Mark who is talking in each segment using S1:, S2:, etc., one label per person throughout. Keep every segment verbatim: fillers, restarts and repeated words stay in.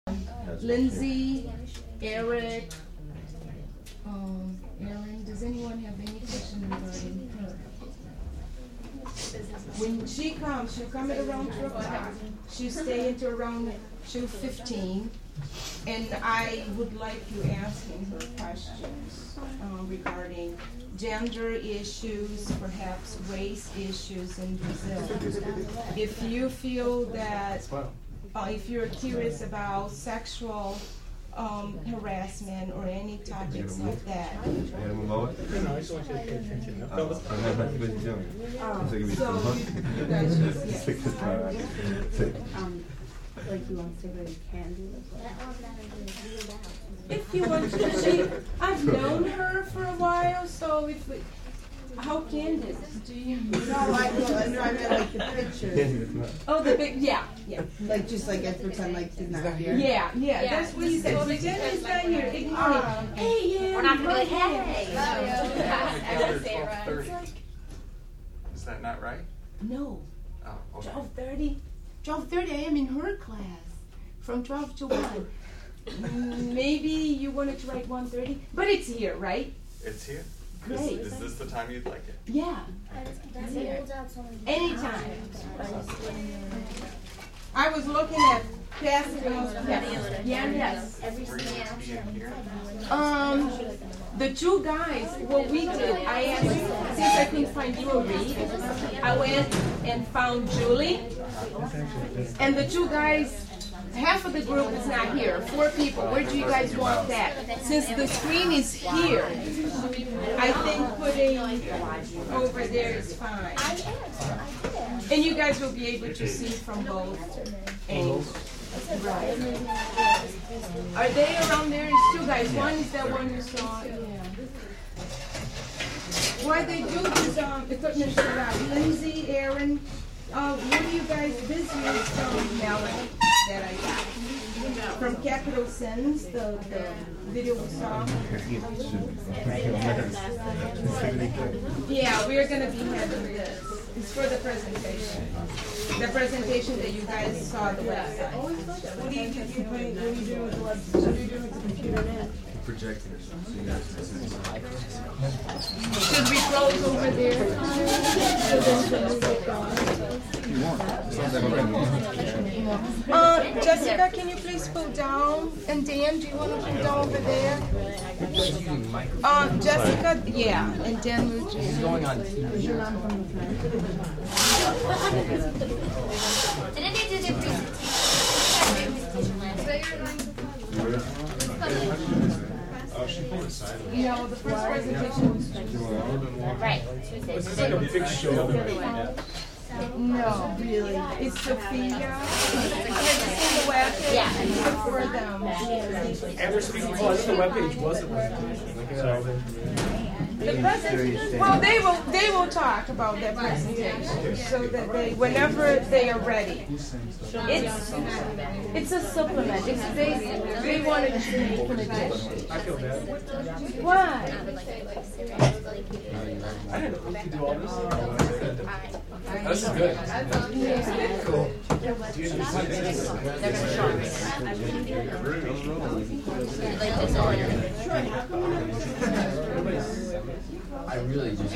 S1: Lindsay, Eric, um, Aaron, does anyone have any question regarding her? When she comes, she'll come at around two o'clock. She'll stay until around two fifteen. And I would like you asking her questions um, regarding gender issues, perhaps race issues in Brazil. If you feel that, uh, if you're curious about sexual um, harassment or any topics like that. Um, so you guys just, yes. Um,
S2: Like you want to say what you can do?
S1: If you want to, she, I've known her for a while, so if we, how candid do you?
S3: No, I, no, I meant like the pictures.
S1: Oh, the big, yeah, yeah.
S3: Like just like I pretend like he's not here.
S1: Yeah, yeah, yeah. That's what you said. Pretend he's not here. Ignore
S3: Uh,
S1: it. Hey, yeah.
S4: We're not gonna be like, hey.
S5: Is that not right?
S1: No.
S5: Oh, okay.
S1: Twelve thirty. Twelve thirty. I am in her class from twelve to one. Mm, maybe you wanted to write one thirty, but it's here, right?
S5: It's here?
S1: Great.
S5: Is, is this the time you'd like it?
S1: Yeah.
S6: That's
S1: here.
S6: it.
S1: Anytime. I was looking at passing. Yes. Yeah, yes.
S5: Were you going to be in here?
S1: Um, the two guys, what we did, I asked, since I couldn't find you a read, I went and found Julie, and the two guys, half of the group is not here, four people. Where do you guys want that? Since the screen is here, I think putting over there is fine. And you guys will be able to see from both angles. Right. Are they around there? It's two guys. One is that one you saw. Yeah. Why they do this um, equipment show out? Lindsay, Aaron, uh, what are you guys busy with um, Melanie that I got? From Capital Sins, the, the video we saw. Yeah, we're going to be having this. It's for the presentation. The presentation that you guys saw on the website.
S3: What do you do? You play, what do you do with the web? What do you do with the computer now?
S5: Projecting it so you guys can see.
S1: Should we close over there? Uh, Jessica, can you please pull down? And Dan, do you want to pull down over there? Uh, Jessica, yeah, and Dan will just.
S7: It's going on.
S4: Didn't they do their presentation last week?
S1: No, the first presentation was
S4: Right.
S7: It's like a big show.
S1: No, really. It's Sophia. It's the web page.
S4: Yeah.
S1: For them.
S7: And they're speaking. Oh, I think the webpage was the presentation. So.
S1: The presentation. Well, they will. They will talk about that presentation so that they, whenever they are ready. It's it's a supplement. It's they they wanted to make an addition.
S7: I feel bad.
S1: Why?
S7: I didn't know we could do all this. This is good.
S1: Yeah.
S7: Cool.
S4: They're gonna show
S7: I really just.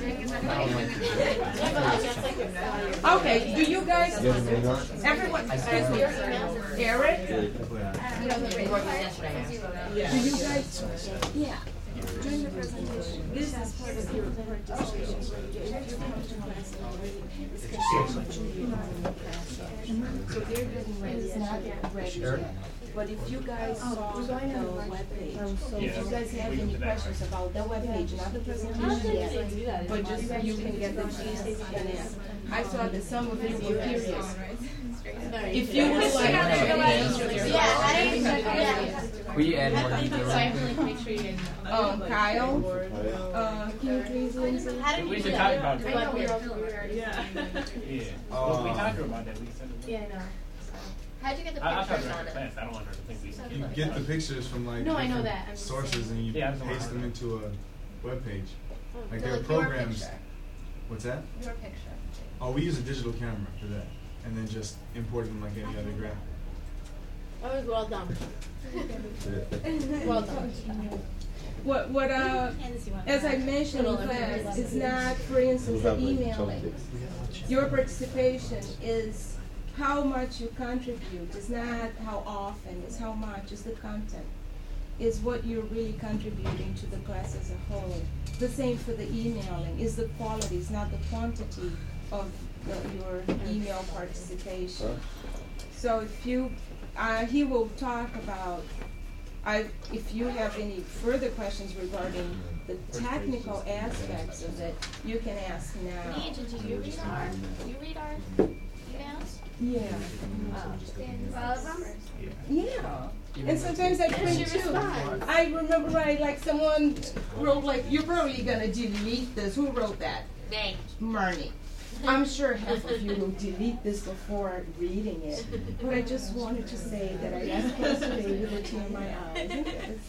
S1: Okay. Do you guys? Everyone. Excuse me. Eric. Do you guys? Yeah. During the presentation, this is part of your participation. So they're getting ready. It's not ready yet. But if you guys saw the webpage, if you guys have any questions about the webpage, not the presentation yet, but just so you can get the gist and it. I saw that some of you were curious. If you would like to answer their questions.
S7: We add more detail.
S1: Um, Kyle, uh, can you please listen?
S7: We should talk about it.
S6: I know we're over.
S7: Yeah. Yeah. Well, we talked about that. We said it.
S6: Yeah, I know. How'd you get the
S7: I, I
S6: pictures
S7: talked
S6: on
S7: about
S6: it?
S7: it. I don't want her to think we.
S8: You get the pictures from like
S6: No, I know
S8: different
S6: that. I'm just
S8: sources
S6: saying.
S8: and you
S7: Yeah, I'm
S8: paste them into a web page. Like
S6: So
S8: there are
S6: like your
S8: programs.
S6: picture.
S8: What's that?
S6: Your picture.
S8: Oh, we use a digital camera for that, and then just import them like any other graphic.
S6: That was well done. Well done.
S1: What, what, uh, as I mentioned in class, is not, for instance, the emailing. Your participation is how much you contribute. It's not how often, it's how much, it's the content. Is what you're really contributing to the class as a whole. The same for the emailing, is the quality, it's not the quantity of the, your email participation. So if you, uh, he will talk about, I, if you have any further questions regarding the technical aspects of it, you can ask now.
S6: Neej, do you read our, do you read our emails?
S1: Yeah.
S6: Well, remember.
S1: Yeah. And sometimes I print too. I remember writing, like someone wrote, like, you're probably gonna delete this. Who wrote that?
S6: Thank
S1: Marnie. I'm sure half of you will delete this before reading it, but I just wanted to say that I asked yesterday with a tear in my eyes.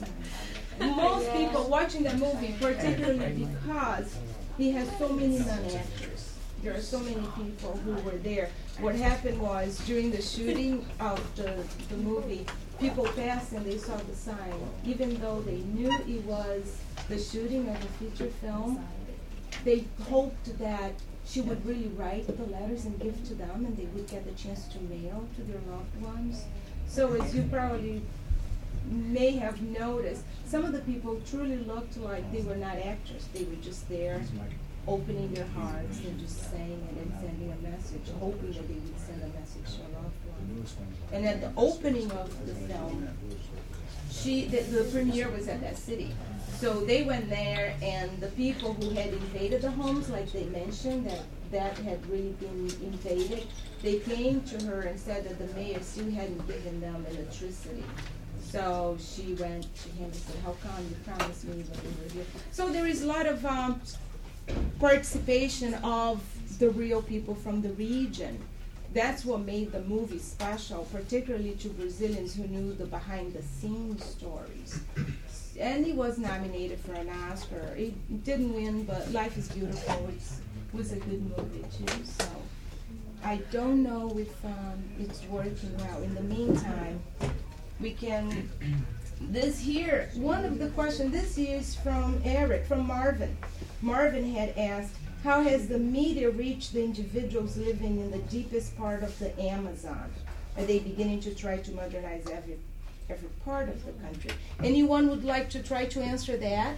S1: Most people watching the movie, particularly because he has so many non-actors. There are so many people who were there. What happened was, during the shooting of the, the movie, people passed and they saw the sign. Even though they knew it was the shooting of a feature film, they hoped that she would really write the letters and give to them, and they would get the chance to mail to their loved ones. So as you probably may have noticed, some of the people truly looked like they were not actors. They were just there opening their hearts and just saying it and sending a message, hoping that they would send a message to a loved one. And at the opening of the film, she the, the premiere was at that city. So they went there, and the people who had invaded the homes, like they mentioned, that that had really been invaded, they came to her and said that the mayor still hadn't given them electricity. So she went to him and said, how come you promised me when we were here? So there is a lot of um, participation of the real people from the region. That's what made the movie special, particularly to Brazilians who knew the behind-the-scenes stories. And he was nominated for an Oscar. He didn't win, but Life is Beautiful it's, was a good movie too. So I don't know if um, it's working well. In the meantime, we can, this here, one of the questions, this is from Eric, from Marvin. Marvin had asked, how has the media reached the individuals living in the deepest part of the Amazon? Are they beginning to try to modernize every every part of the country? Anyone would like to try to answer that?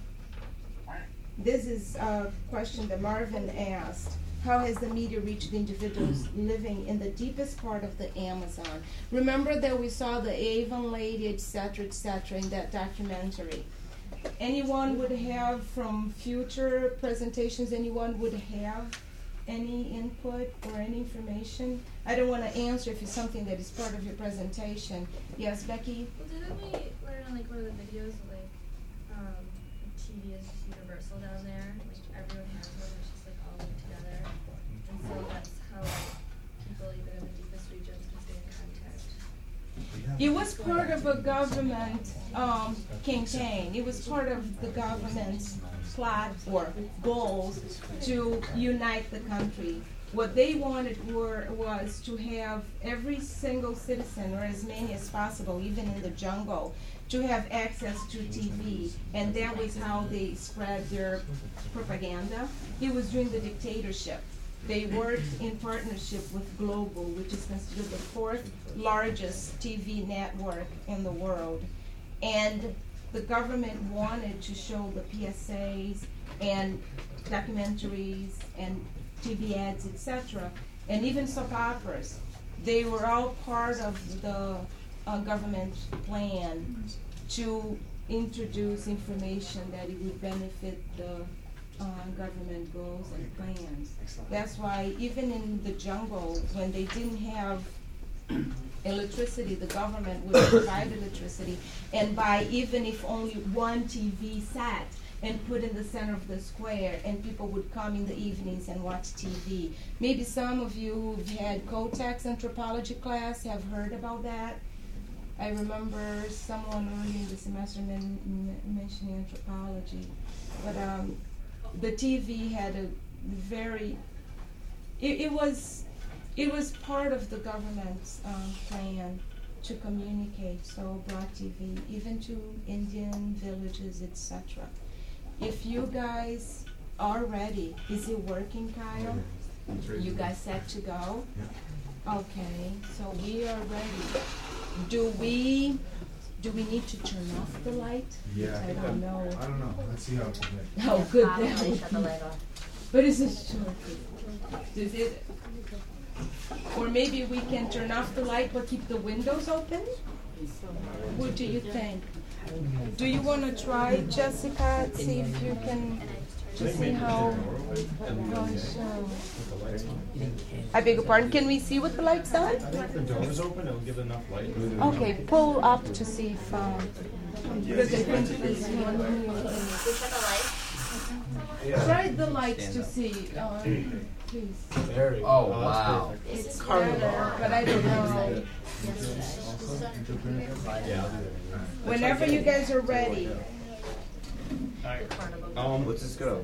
S1: This is a question that Marvin asked. How has the media reached the individuals living in the deepest part of the Amazon? Remember that we saw the Avon lady, et cetera, et cetera, in that documentary. Anyone would have, from future presentations, anyone would have any input or any information? I don't want to answer if it's something that is part of your presentation. Yes, Becky?
S9: Well, didn't we learn on like one of the videos like um, T V is just universal down there? Like everyone has one, it's just like all linked together. And so that's how like, people even in the deepest regions can stay in contact.
S1: It was part of a government um, campaign. It was part of the government's plot or goals to unite the country. What they wanted were, was to have every single citizen, or as many as possible, even in the jungle, to have access to T V. And that was how they spread their propaganda. It was during the dictatorship. They worked in partnership with Global, which is considered the fourth largest T V network in the world. And the government wanted to show the P S As and documentaries and T V ads, et cetera, and even soap operas. They were all part of the uh, government plan to introduce information that it would benefit the uh, government goals and plans. That's why even in the jungle, when they didn't have electricity, the government would provide electricity and buy, even if only one T V set, and put in the center of the square, and people would come in the evenings and watch T V. Maybe some of you who've had Kotex anthropology class have heard about that. I remember someone early in the semester men- men- mentioning anthropology. But um, the T V had a very, it, it was It was part of the government's um, plan to communicate, so Black T V, even to Indian villages, et cetera. If you guys are ready, is it working, Kyle? You guys set to go? Okay, so we are ready. Do we, do we need to turn off the light?
S8: Yeah.
S1: I don't know.
S8: I don't know. Let's see how it's going.
S1: Oh, good.
S4: Probably
S1: that would
S4: shut the
S1: be-
S4: light off.
S1: But is it short? Is it? Or maybe we can turn off the light but keep the windows open? What do you think? Do you want to try, Jessica? See if you can just see how. Gosh, um, I beg your pardon. Can we see with the lights on?
S7: I think if the door is open, it'll give enough light.
S1: Okay, pull up to see if. Um, because I think this one
S4: We shut the light.
S1: here. Try the lights to see, uh, please.
S7: There we go.
S5: Oh,
S7: that's
S5: wow.
S7: perfect.
S1: It's better, but I don't know.
S7: Yeah, I'll do that.
S1: Whenever you guys are ready.
S10: Um,
S5: Let's just go.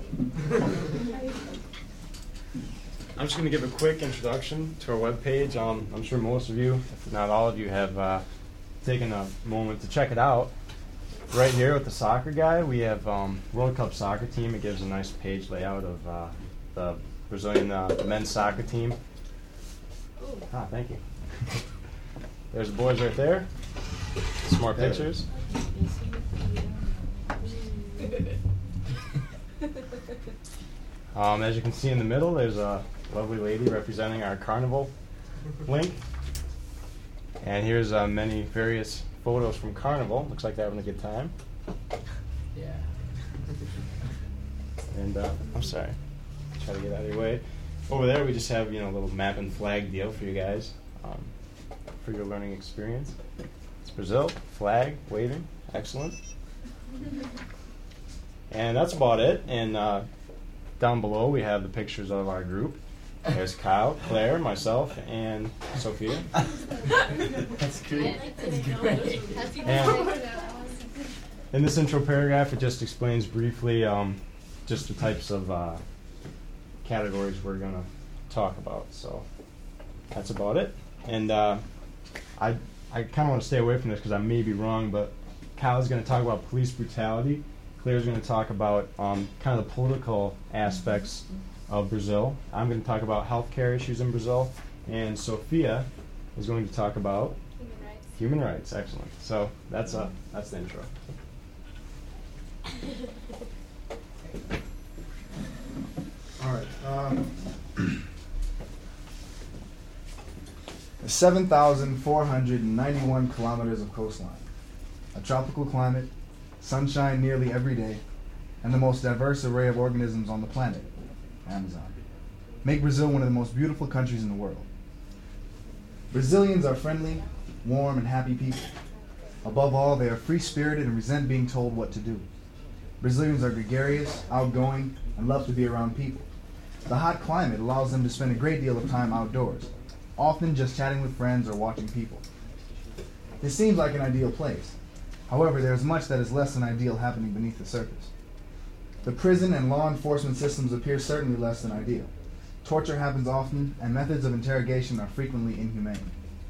S10: I'm just going to give a quick introduction to our webpage. Um, I'm sure most of you, if not all of you, have uh, taken a moment to check it out. Right here with the soccer guy, we have um, World Cup soccer team. It gives a nice page layout of uh, the Brazilian uh, men's soccer team. Ah, thank you. There's the boys right there. Some more pictures. Um, as you can see in the middle, there's a lovely lady representing our carnival link. And here's uh, many various photos from Carnival. Looks like they're having a good time.
S5: Yeah.
S10: And uh, I'm sorry, try to get out of your way. Over there, we just have you know a little map and flag deal for you guys um, for your learning experience. It's Brazil, flag, waving, excellent. And that's about it. And uh, down below, we have the pictures of our group. There's Kyle, Claire, myself, and Sophia.
S5: That's great. That's great.
S10: And in this intro paragraph, it just explains briefly um, just the types of uh, categories we're going to talk about. So that's about it. And uh, I, I kind of want to stay away from this because I may be wrong, but Kyle's going to talk about police brutality. Claire's going to talk about um, kind of the political aspects of Brazil. I'm going to talk about healthcare issues in Brazil. And Sophia is going to talk about
S6: Human rights.
S10: human rights. Excellent. So that's uh, that's the intro.
S8: All right. Um, seven thousand four hundred ninety-one kilometers of coastline, a tropical climate, sunshine nearly every day, and the most diverse array of organisms on the planet, Amazon, make Brazil one of the most beautiful countries in the world. Brazilians are friendly, warm, and happy people. Above all, they are free-spirited and resent being told what to do. Brazilians are gregarious, outgoing, and love to be around people. The hot climate allows them to spend a great deal of time outdoors, often just chatting with friends or watching people. This seems like an ideal place. However, there is much that is less than ideal happening beneath the surface. The prison and law enforcement systems appear certainly less than ideal. Torture happens often, and methods of interrogation are frequently inhumane.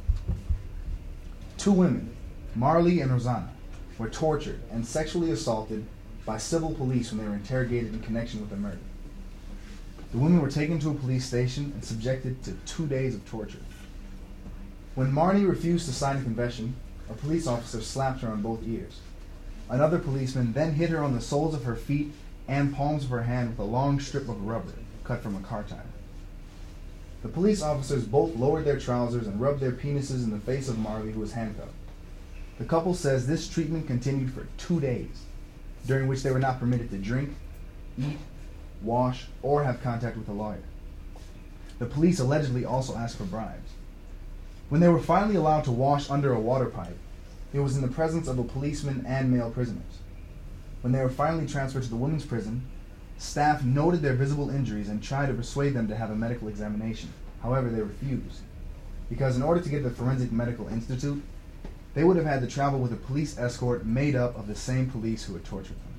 S8: Two women, Marley and Rosanna, were tortured and sexually assaulted by civil police when they were interrogated in connection with a murder. The women were taken to a police station and subjected to two days of torture. When Marnie refused to sign a confession, a police officer slapped her on both ears. Another policeman then hit her on the soles of her feet and palms of her hand with a long strip of rubber cut from a car tire. The police officers both lowered their trousers and rubbed their penises in the face of Marley, who was handcuffed. The couple says this treatment continued for two days, during which they were not permitted to drink, eat, wash, or have contact with a lawyer. The police allegedly also asked for bribes. When they were finally allowed to wash under a water pipe, it was in the presence of a policeman and male prisoners. When they were finally transferred to the women's prison, staff noted their visible injuries and tried to persuade them to have a medical examination. However, they refused, because in order to get to the Forensic Medical Institute, they would have had to travel with a police escort made up of the same police who had tortured them.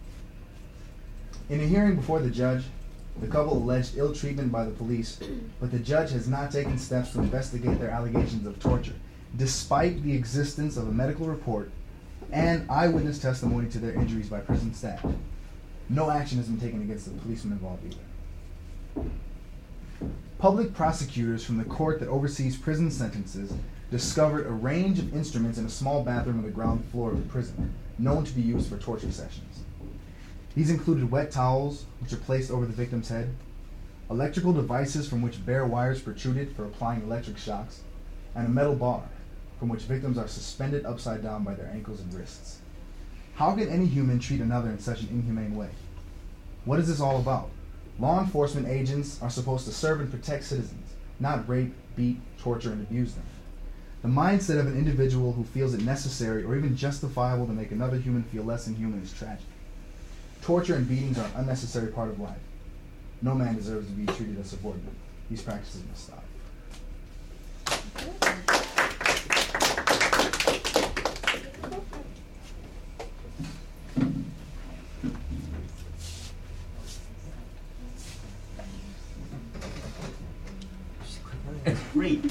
S8: In a hearing before the judge, the couple alleged ill treatment by the police, but the judge has not taken steps to investigate their allegations of torture, despite the existence of a medical report and eyewitness testimony to their injuries by prison staff. No action has been taken against the policemen involved either. Public prosecutors from the court that oversees prison sentences discovered a range of instruments in a small bathroom on the ground floor of the prison, known to be used for torture sessions. These included wet towels, which are placed over the victim's head, electrical devices from which bare wires protruded for applying electric shocks, and a metal bar from which victims are suspended upside down by their ankles and wrists. How can any human treat another in such an inhumane way? What is this all about? Law enforcement agents are supposed to serve and protect citizens, not rape, beat, torture, and abuse them. The mindset of an individual who feels it necessary or even justifiable to make another human feel less inhuman is tragic. Torture and beatings are an unnecessary part of life. No man deserves to be treated as subordinate. These practices must stop.
S5: Great.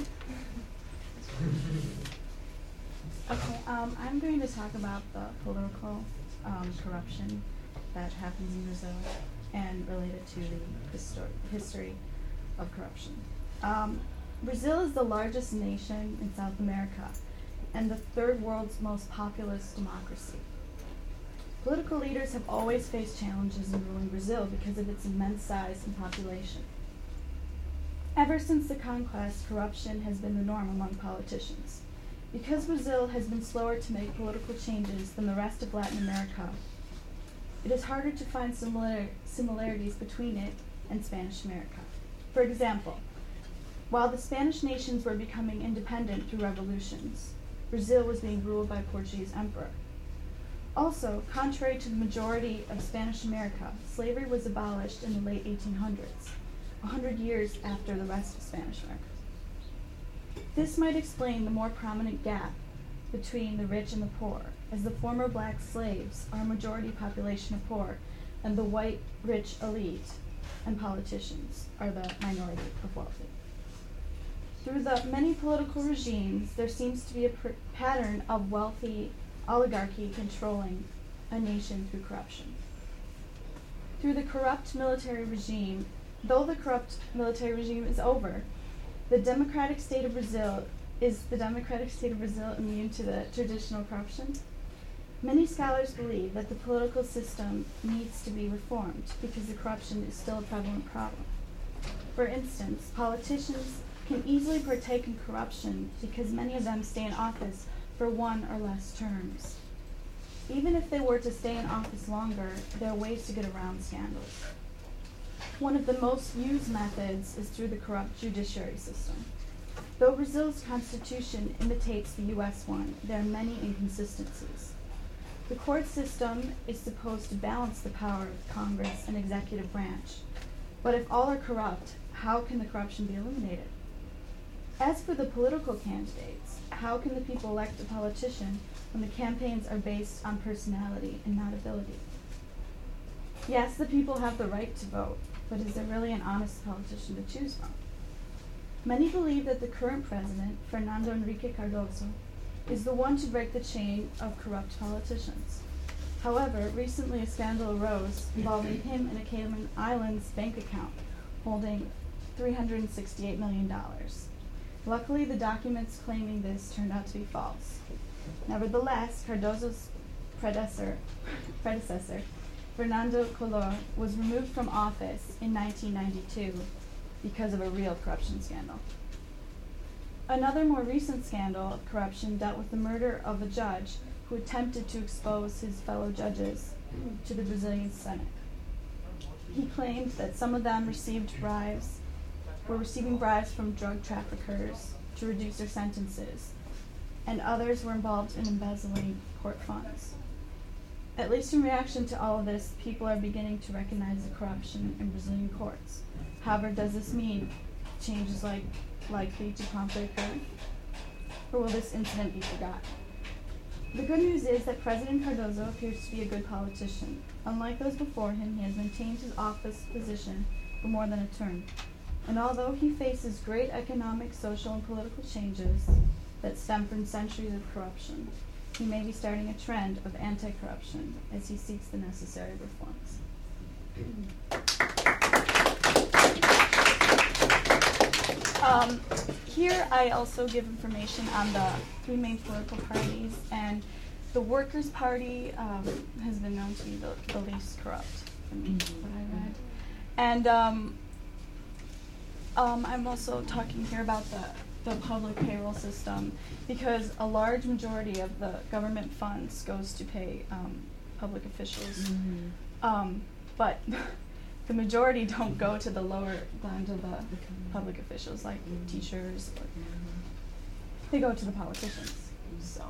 S2: Okay, um, I'm going to talk about the political um, corruption that happens in Brazil and related to the histor- history of corruption. Um, Brazil is the largest nation in South America and the third world's most populous democracy. Political leaders have always faced challenges in ruling Brazil because of its immense size and population. Ever since the conquest, corruption has been the norm among politicians. Because Brazil has been slower to make political changes than the rest of Latin America, it is harder to find similar similarities between it and Spanish America. For example, while the Spanish nations were becoming independent through revolutions, Brazil was being ruled by a Portuguese emperor. Also, contrary to the majority of Spanish America, slavery was abolished in the late eighteen hundreds. A hundred years after the rest of Spanish America. This might explain the more prominent gap between the rich and the poor, as the former black slaves are a majority population of poor, and the white rich elite and politicians are the minority of wealthy. Through the many political regimes, there seems to be a pr- pattern of wealthy oligarchy controlling a nation through corruption. Through the corrupt military regime, Though the corrupt military regime is over, the democratic state of Brazil is the democratic state of Brazil immune to the traditional corruption? Many scholars believe that the political system needs to be reformed because the corruption is still a prevalent problem. For instance, politicians can easily partake in corruption because many of them stay in office for one or less terms. Even if they were to stay in office longer, there are ways to get around scandals. One of the most used methods is through the corrupt judiciary system. Though Brazil's constitution imitates the U S one, there are many inconsistencies. The court system is supposed to balance the power of Congress and executive branch. But if all are corrupt, how can the corruption be eliminated? As for the political candidates, how can the people elect a politician when the campaigns are based on personality and not ability? Yes, the people have the right to vote, but is there really an honest politician to choose from? Many believe that the current president, Fernando Henrique Cardoso, is the one to break the chain of corrupt politicians. However, recently a scandal arose involving him and a Cayman Islands bank account holding three hundred sixty-eight million dollars. Luckily, the documents claiming this turned out to be false. Nevertheless, Cardoso's predecessor, predecessor Fernando Collor, was removed from office in nineteen ninety-two because of a real corruption scandal. Another more recent scandal of corruption dealt with the murder of a judge who attempted to expose his fellow judges to the Brazilian Senate. He claimed that some of them received bribes, were receiving bribes from drug traffickers to reduce their sentences, and others were involved in embezzling court funds. At least in reaction to all of this, people are beginning to recognize the corruption in Brazilian courts. However, does this mean change is like, likely to promptly occur? Or will this incident be forgotten? The good news is that President Cardoso appears to be a good politician. Unlike those before him, he has maintained his office position for more than a term. And although he faces great economic, social, and political changes, that stem from centuries of corruption. He may be starting a trend of anti-corruption as he seeks the necessary reforms. Um, here I also give information on the three main political parties, and the Workers' Party um, has been known to be the, the least corrupt, from what I read. And um, um, I'm also talking here about the, the public payroll system, because a large majority of the government funds goes to pay um, public officials.
S3: Mm-hmm.
S2: Um, but the majority don't go to the lower, down to the public officials, like teachers. Or they go to the politicians. So.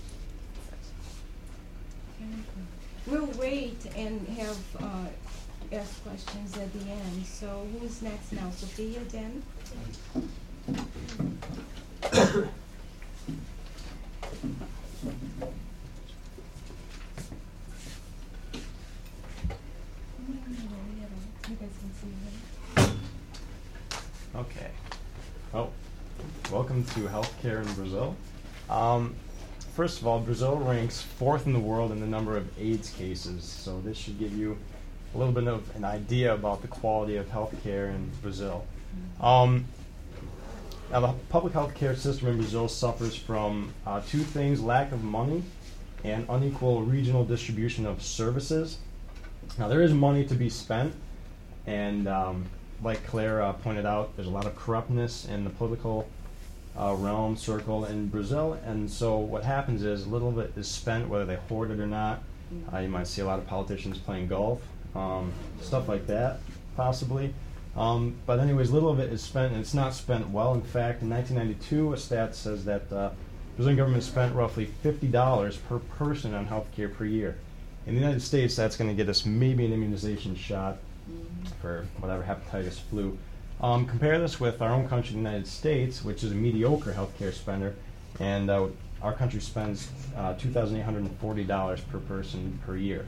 S1: We'll wait and have uh, ask questions at the end. So who's next now? Sophia, then?
S10: Okay. Well, welcome to healthcare in Brazil. Um, first of all, Brazil ranks fourth in the world in the number of AIDS cases, so this should give you a little bit of an idea about the quality of healthcare in Brazil. Um, now, the public healthcare system in Brazil suffers from uh, two things: lack of money and unequal regional distribution of services. Now, there is money to be spent, and um, like Claire uh, pointed out, there's a lot of corruptness in the political uh, realm circle in Brazil, and so what happens is a little bit is spent, whether they hoard it or not. Uh, you might see a lot of politicians playing golf, um, stuff like that, possibly. Um, but anyways, little of it is spent, and it's not spent well. In fact, in nineteen ninety-two, a stat says that uh, Brazilian government spent roughly fifty dollars per person on health care per year. In the United States, that's going to get us maybe an immunization shot for whatever hepatitis, flu. Um, compare this with our own country, the United States, which is a mediocre healthcare spender, and uh, our country spends uh, two thousand eight hundred forty dollars per person per year.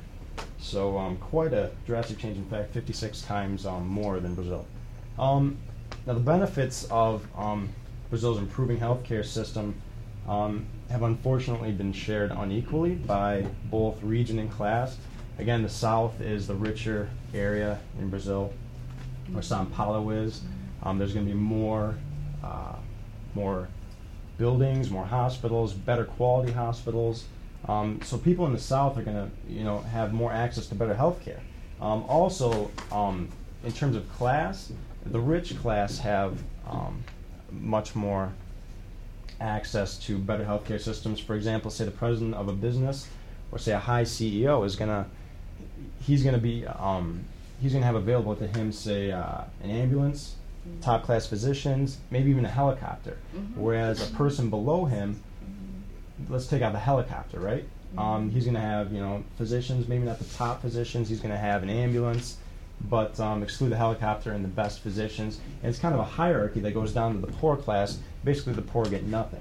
S10: So um, quite a drastic change. In fact, fifty-six times um, more than Brazil. Um, now, the benefits of um, Brazil's improving healthcare system um, have unfortunately been shared unequally by both region and class. Again, the south is the richer area in Brazil, where São Paulo is. Um, there's going to be more, uh, more buildings, more hospitals, better quality hospitals. Um, so people in the south are going to, you know, have more access to better health care. Um, also, um, in terms of class, the rich class have um, much more access to better healthcare systems. For example, say the president of a business, or say a high C E O is going to, he's going to be, um, he's going to have available to him, say, uh, an ambulance, mm-hmm. top class physicians, maybe even a helicopter. Mm-hmm. Whereas a person below him, let's take out the helicopter, right? Mm-hmm. Um, he's going to have, you know, physicians, maybe not the top physicians. He's going to have an ambulance, but um, exclude the helicopter and the best physicians. And it's kind of a hierarchy that goes down to the poor class. Basically, the poor get nothing.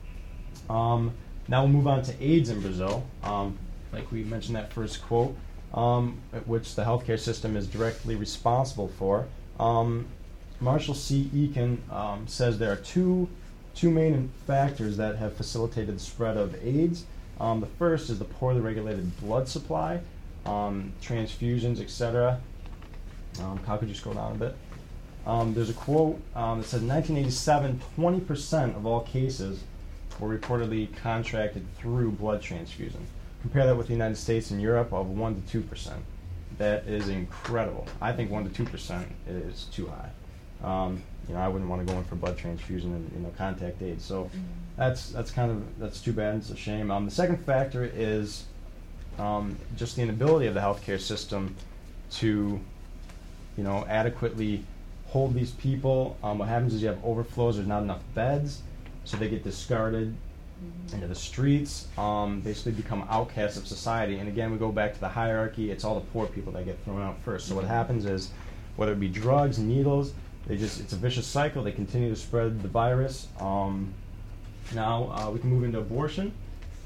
S10: Um, now we'll move on to AIDS in Brazil. Um, like we mentioned that first quote, um, which the healthcare system is directly responsible for. Um, Marshall C. Eakin um, says there are two Two main factors that have facilitated the spread of AIDS. Um, the first is the poorly regulated blood supply, um, transfusions, et cetera. Um, Kyle, could you scroll down a bit? Um, there's a quote um, that says, in nineteen eighty-seven, twenty percent of all cases were reportedly contracted through blood transfusion. Compare that with the United States and Europe of one to two percent. That is incredible. I think one to two percent is too high. Um, you know, I wouldn't want to go in for blood transfusion and, you know, contact AIDS. So mm-hmm. that's that's kind of that's too bad. It's a shame. Um, the second factor is um, just the inability of the healthcare system to, you know, adequately hold these people. Um, what happens is you have overflows. There's not enough beds, so they get discarded mm-hmm. into the streets. Um, basically, become outcasts of society. And again, we go back to the hierarchy. It's all the poor people that get thrown out first. So what happens is, whether it be drugs, needles, They just, it's a vicious cycle. They continue to spread the virus. Um, now uh, we can move into abortion.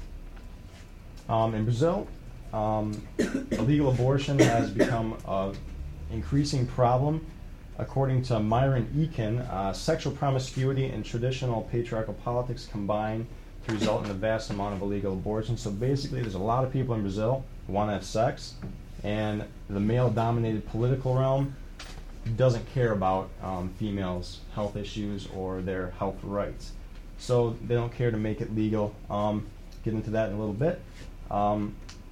S10: Um, in Brazil, um, illegal abortion has become an increasing problem. According to Myron Eakin, uh, sexual promiscuity and traditional patriarchal politics combine to result in a vast amount of illegal abortions. So basically, there's a lot of people in Brazil who want to have sex, and the male-dominated political realm doesn't care about um, females' health issues or their health rights. So they don't care to make it legal. Um, get into that in a little bit. Um,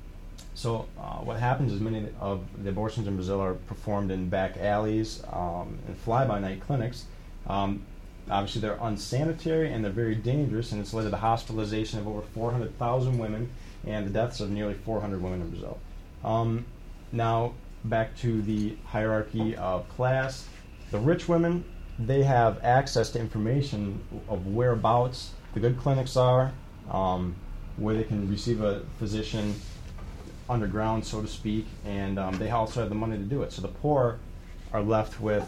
S10: so uh, what happens is many of the abortions in Brazil are performed in back alleys um, and fly-by-night clinics. Um, obviously, they're unsanitary and they're very dangerous, and it's led to the hospitalization of over four hundred thousand women and the deaths of nearly four hundred women in Brazil. Um, now, back to the hierarchy of class. The rich women, they have access to information of whereabouts the good clinics are, um, where they can receive a physician underground, so to speak, and um, they also have the money to do it. So the poor are left with,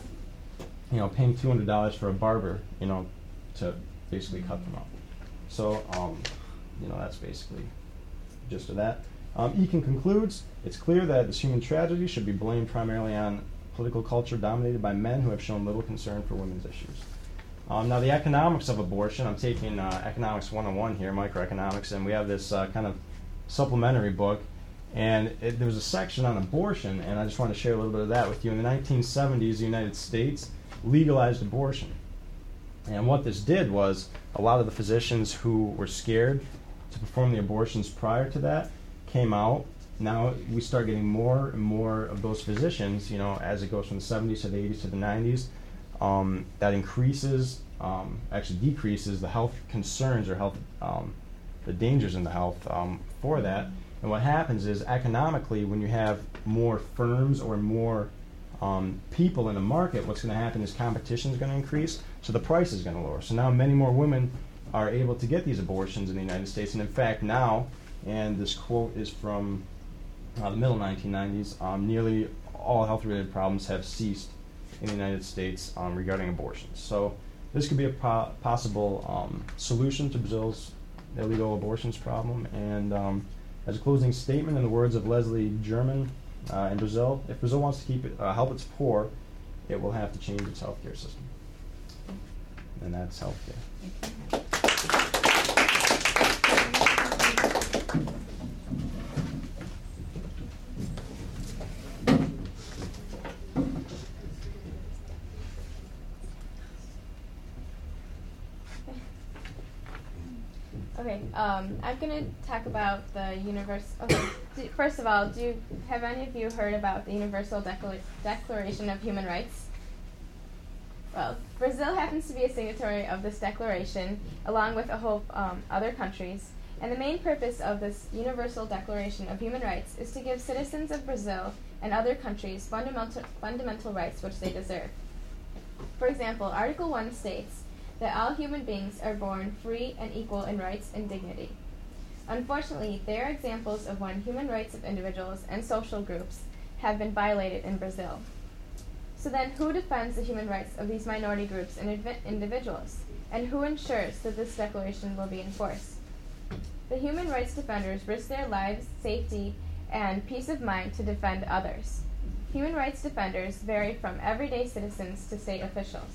S10: you know, paying two hundred dollars for a barber, you know, to basically cut them out. So, um, you know, that's basically the gist of that. Um, Eakin concludes, it's clear that this human tragedy should be blamed primarily on political culture dominated by men who have shown little concern for women's issues. Um, now, the economics of abortion, I'm taking uh, Economics one oh one here, microeconomics, and we have this uh, kind of supplementary book, and it, there was a section on abortion, and I just want to share a little bit of that with you. In the nineteen seventies, the United States legalized abortion. And what this did was a lot of the physicians who were scared to perform the abortions prior to that came out. Now we start getting more and more of those physicians, you know, as it goes from the seventies to the eighties to the nineties. Um, that increases, um, actually decreases the health concerns or health, um, the dangers in the health um, for that. And what happens is economically, when you have more firms or more um, people in the market, what's going to happen is competition is going to increase, so the price is going to lower. So now many more women are able to get these abortions in the United States. And in fact now, and this quote is from uh, the middle nineteen nineties, um, nearly all health-related problems have ceased in the United States um, regarding abortions. So this could be a po- possible um, solution to Brazil's illegal abortions problem. And um, as a closing statement, in the words of Leslie German uh, in Brazil, if Brazil wants to keep it, uh, help its poor, it will have to change its healthcare system. And that's healthcare.
S6: Okay, um, I'm going to talk about the universe. Okay, do, first of all, do you, have any of you heard about the Universal Decla- Declaration of Human Rights? Well, Brazil happens to be a signatory of this declaration, along with a whole um, other countries. And the main purpose of this Universal Declaration of Human Rights is to give citizens of Brazil and other countries fundamental fundamental rights which they deserve. For example, Article one states that all human beings are born free and equal in rights and dignity. Unfortunately, there are examples of when human rights of individuals and social groups have been violated in Brazil. So then, who defends the human rights of these minority groups and invi- individuals? And who ensures that this declaration will be enforced? The human rights defenders risk their lives, safety, and peace of mind to defend others. Human rights defenders vary from everyday citizens to state officials.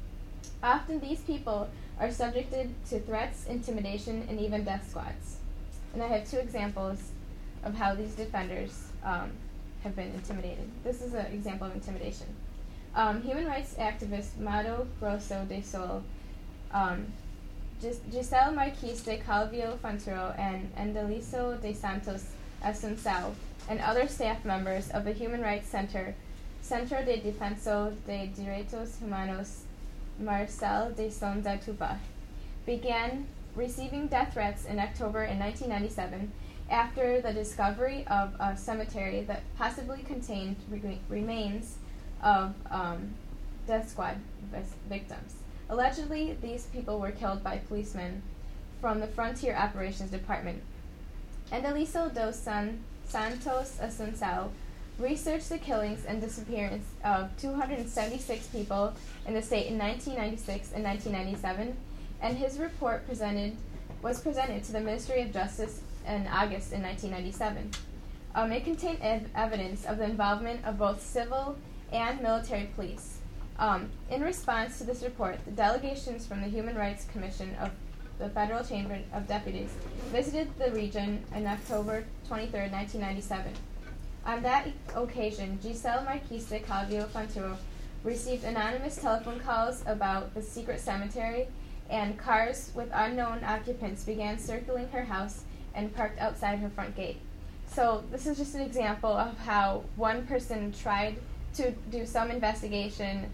S6: Often these people are subjected to threats, intimidation, and even death squads. And I have two examples of how these defenders um, have been intimidated. This is an example of intimidation. Um, human rights activist Mato Grosso do Sul, um, Gis- Giselle Marquis de Calvillo Fonseca, and Andaliso de Santos Assunção, and other staff members of the Human Rights Center, Centro de Defensa de Direitos Humanos Marcel de Souza Tupa, began receiving death threats in October in nineteen ninety-seven after the discovery of a cemetery that possibly contained re- remains of um, death squad vis- victims. Allegedly, these people were killed by policemen from the Frontier Operations Department. Andaliso dos San- Santos Assunção researched the killings and disappearance of two hundred seventy-six people in the state in nineteen ninety-six and nineteen ninety-seven, and his report presented was presented to the Ministry of Justice in August in nineteen ninety-seven. Um, it contained ev- evidence of the involvement of both civil and military police. Um, in response to this report, the delegations from the Human Rights Commission of the Federal Chamber of Deputies visited the region on October twenty-third, nineteen ninety-seven. On that occasion, Giselle Marquise Calvillo Fonturo received anonymous telephone calls about the secret cemetery, and cars with unknown occupants began circling her house and parked outside her front gate. So this is just an example of how one person tried to do some investigation,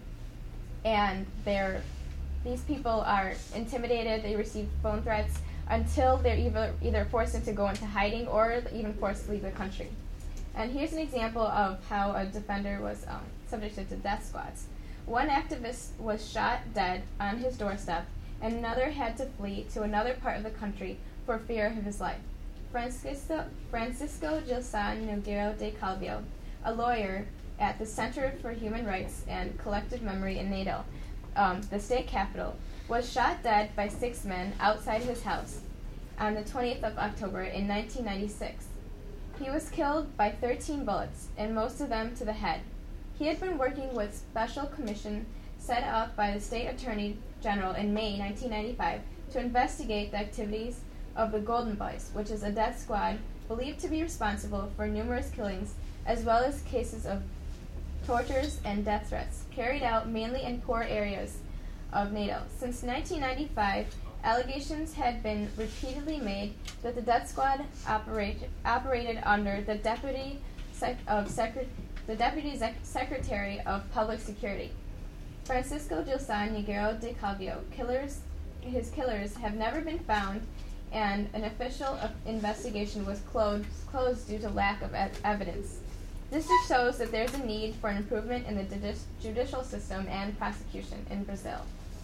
S6: and they're, these people are intimidated, they receive phone threats until they're either, either forced into go into hiding or even forced to leave the country. And here's an example of how a defender was um, subjected to death squads. One activist was shot dead on his doorstep, and another had to flee to another part of the country for fear of his life. Francisco, Francisco Gilson Nogueira de Calvillo, a lawyer at the Center for Human Rights and Collective Memory in Natal, um, the state capital, was shot dead by six men outside his house on the twentieth of October in nineteen ninety-six. He was killed by thirteen bullets, and most of them to the head. He had been working with special commission set up by the State Attorney General in May nineteen ninety-five to investigate the activities of the Golden Boys, which is a death squad believed to be responsible for numerous killings as well as cases of tortures and death threats carried out mainly in poor areas of NATO. Since nineteen ninety-five, allegations had been repeatedly made that the death squad operate, operated under the deputy sec, of secret, the deputy sec, secretary of public security, Francisco Gilson Nogueira de Calvillo. Killers, his killers have never been found, and an official uh, investigation was closed, closed due to lack of ev- evidence. This just shows that there's a need for an improvement in the judi- judicial system and prosecution in Brazil.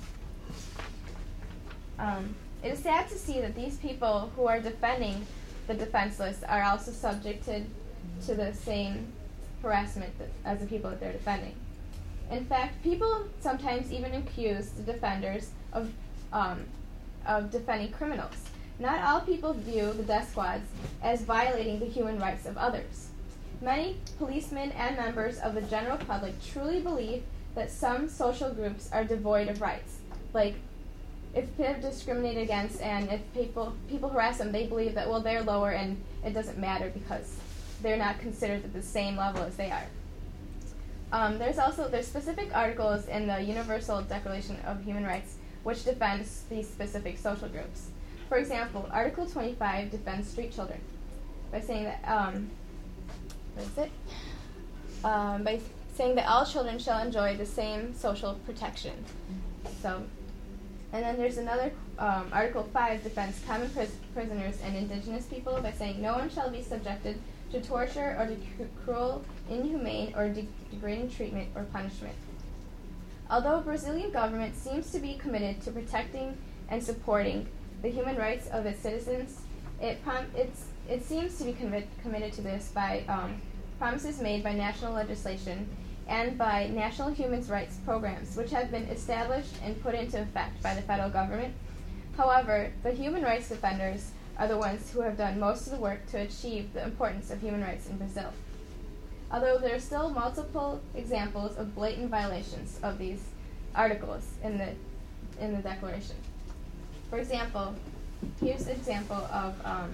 S6: Um, it is sad to see that these people who are defending the defenseless are also subjected to the same harassment that, as the people that they're defending. In fact, people sometimes even accuse the defenders of, um, of defending criminals. Not all people view the death squads as violating the human rights of others. Many policemen and members of the general public truly believe that some social groups are devoid of rights. Like, if they're discriminated against and if people people harass them, they believe that, well, they're lower and it doesn't matter because they're not considered at the same level as they are. Um, there's also there's specific articles in the Universal Declaration of Human Rights which defends these specific social groups. For example, Article twenty-five defends street children by saying that um, what is it? Um, by saying that all children shall enjoy the same social protection. So. And then there's another, um, Article five defends common pris- prisoners and indigenous people by saying no one shall be subjected to torture or to cru- cruel, inhumane, or de- degrading treatment or punishment. Although Brazilian government seems to be committed to protecting and supporting the human rights of its citizens, it, prom- it's, it seems to be convi- committed to this by um, promises made by national legislation and by national human rights programs, which have been established and put into effect by the federal government. However, the human rights defenders are the ones who have done most of the work to achieve the importance of human rights in Brazil. Although there are still multiple examples of blatant violations of these articles in the in the Declaration. For example, here's an example of um,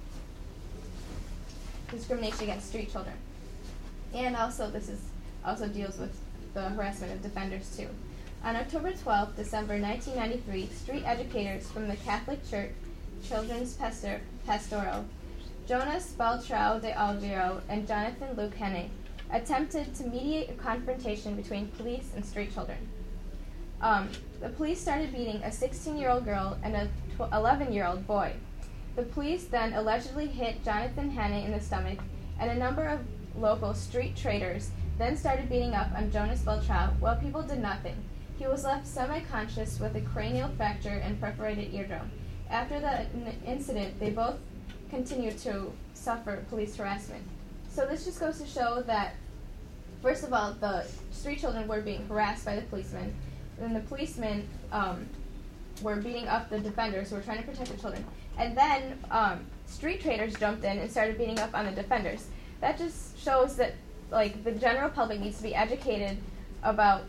S6: discrimination against street children. And also this is also deals with the harassment of defenders too. On October twelfth, December nineteen ninety-three, street educators from the Catholic Church Children's Pastor, Pastoral, Jonas Beltrão de Oliveira and Jonathan Luke Henne, attempted to mediate a confrontation between police and street children. Um, the police started beating a sixteen-year-old girl and a eleven-year-old boy. The police then allegedly hit Jonathan Henne in the stomach, and a number of local street traders then started beating up on Jonas Beltrão while people did nothing. He was left semi-conscious with a cranial fracture and perforated eardrum. After the n- incident, they both continued to suffer police harassment. So this just goes to show that, first of all, the street children were being harassed by the policemen, and the policemen um, were beating up the defenders who were trying to protect the children. And then um, street traders jumped in and started beating up on the defenders. That just shows that, like, the general public needs to be educated about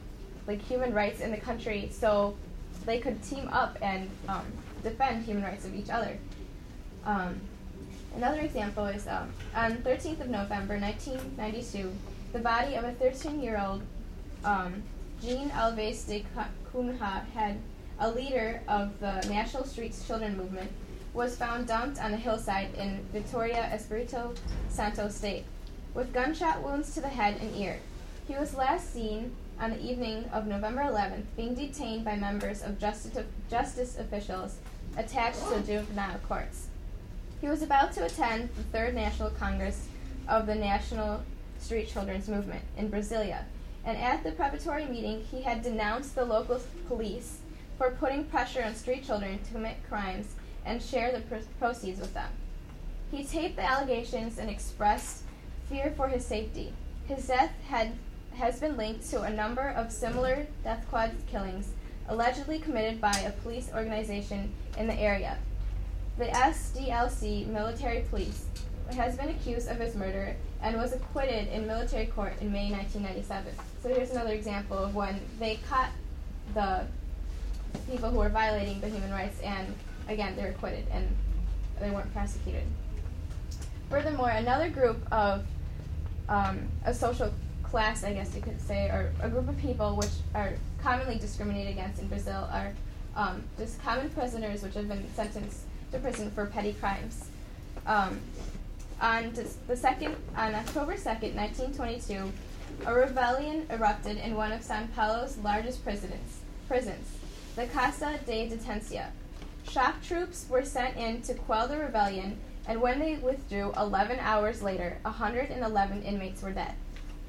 S6: like human rights in the country, so they could team up and um, defend human rights of each other. Um, another example is um, on thirteenth of November nineteen ninety-two, the body of a thirteen-year-old um, Jean Alves de Cunha, had a leader of the National Streets Children Movement, was found dumped on a hillside in Victoria, Espirito Santo State, with gunshot wounds to the head and ear. He was last seen on the evening of November eleventh, being detained by members of justice, justice officials attached to juvenile courts. He was about to attend the Third National Congress of the National Street Children's Movement in Brasilia, and at the preparatory meeting he had denounced the local police for putting pressure on street children to commit crimes and share the pr- proceeds with them. He taped the allegations and expressed fear for his safety. His death had has been linked to a number of similar death squad killings allegedly committed by a police organization in the area. The S D L C military police has been accused of his murder and was acquitted in military court in May nineteen ninety-seven. So here's another example of when they caught the people who were violating the human rights, and again, they're acquitted and they weren't prosecuted. Furthermore, another group of um, a social class, I guess you could say, or a group of people which are commonly discriminated against in Brazil are um, just common prisoners which have been sentenced to prison for petty crimes. Um, on the second, on October second, nineteen twenty-two, a rebellion erupted in one of São Paulo's largest prisons, prisons, the Casa de Detenção. Shock troops were sent in to quell the rebellion, and when they withdrew, eleven hours later, one hundred eleven inmates were dead.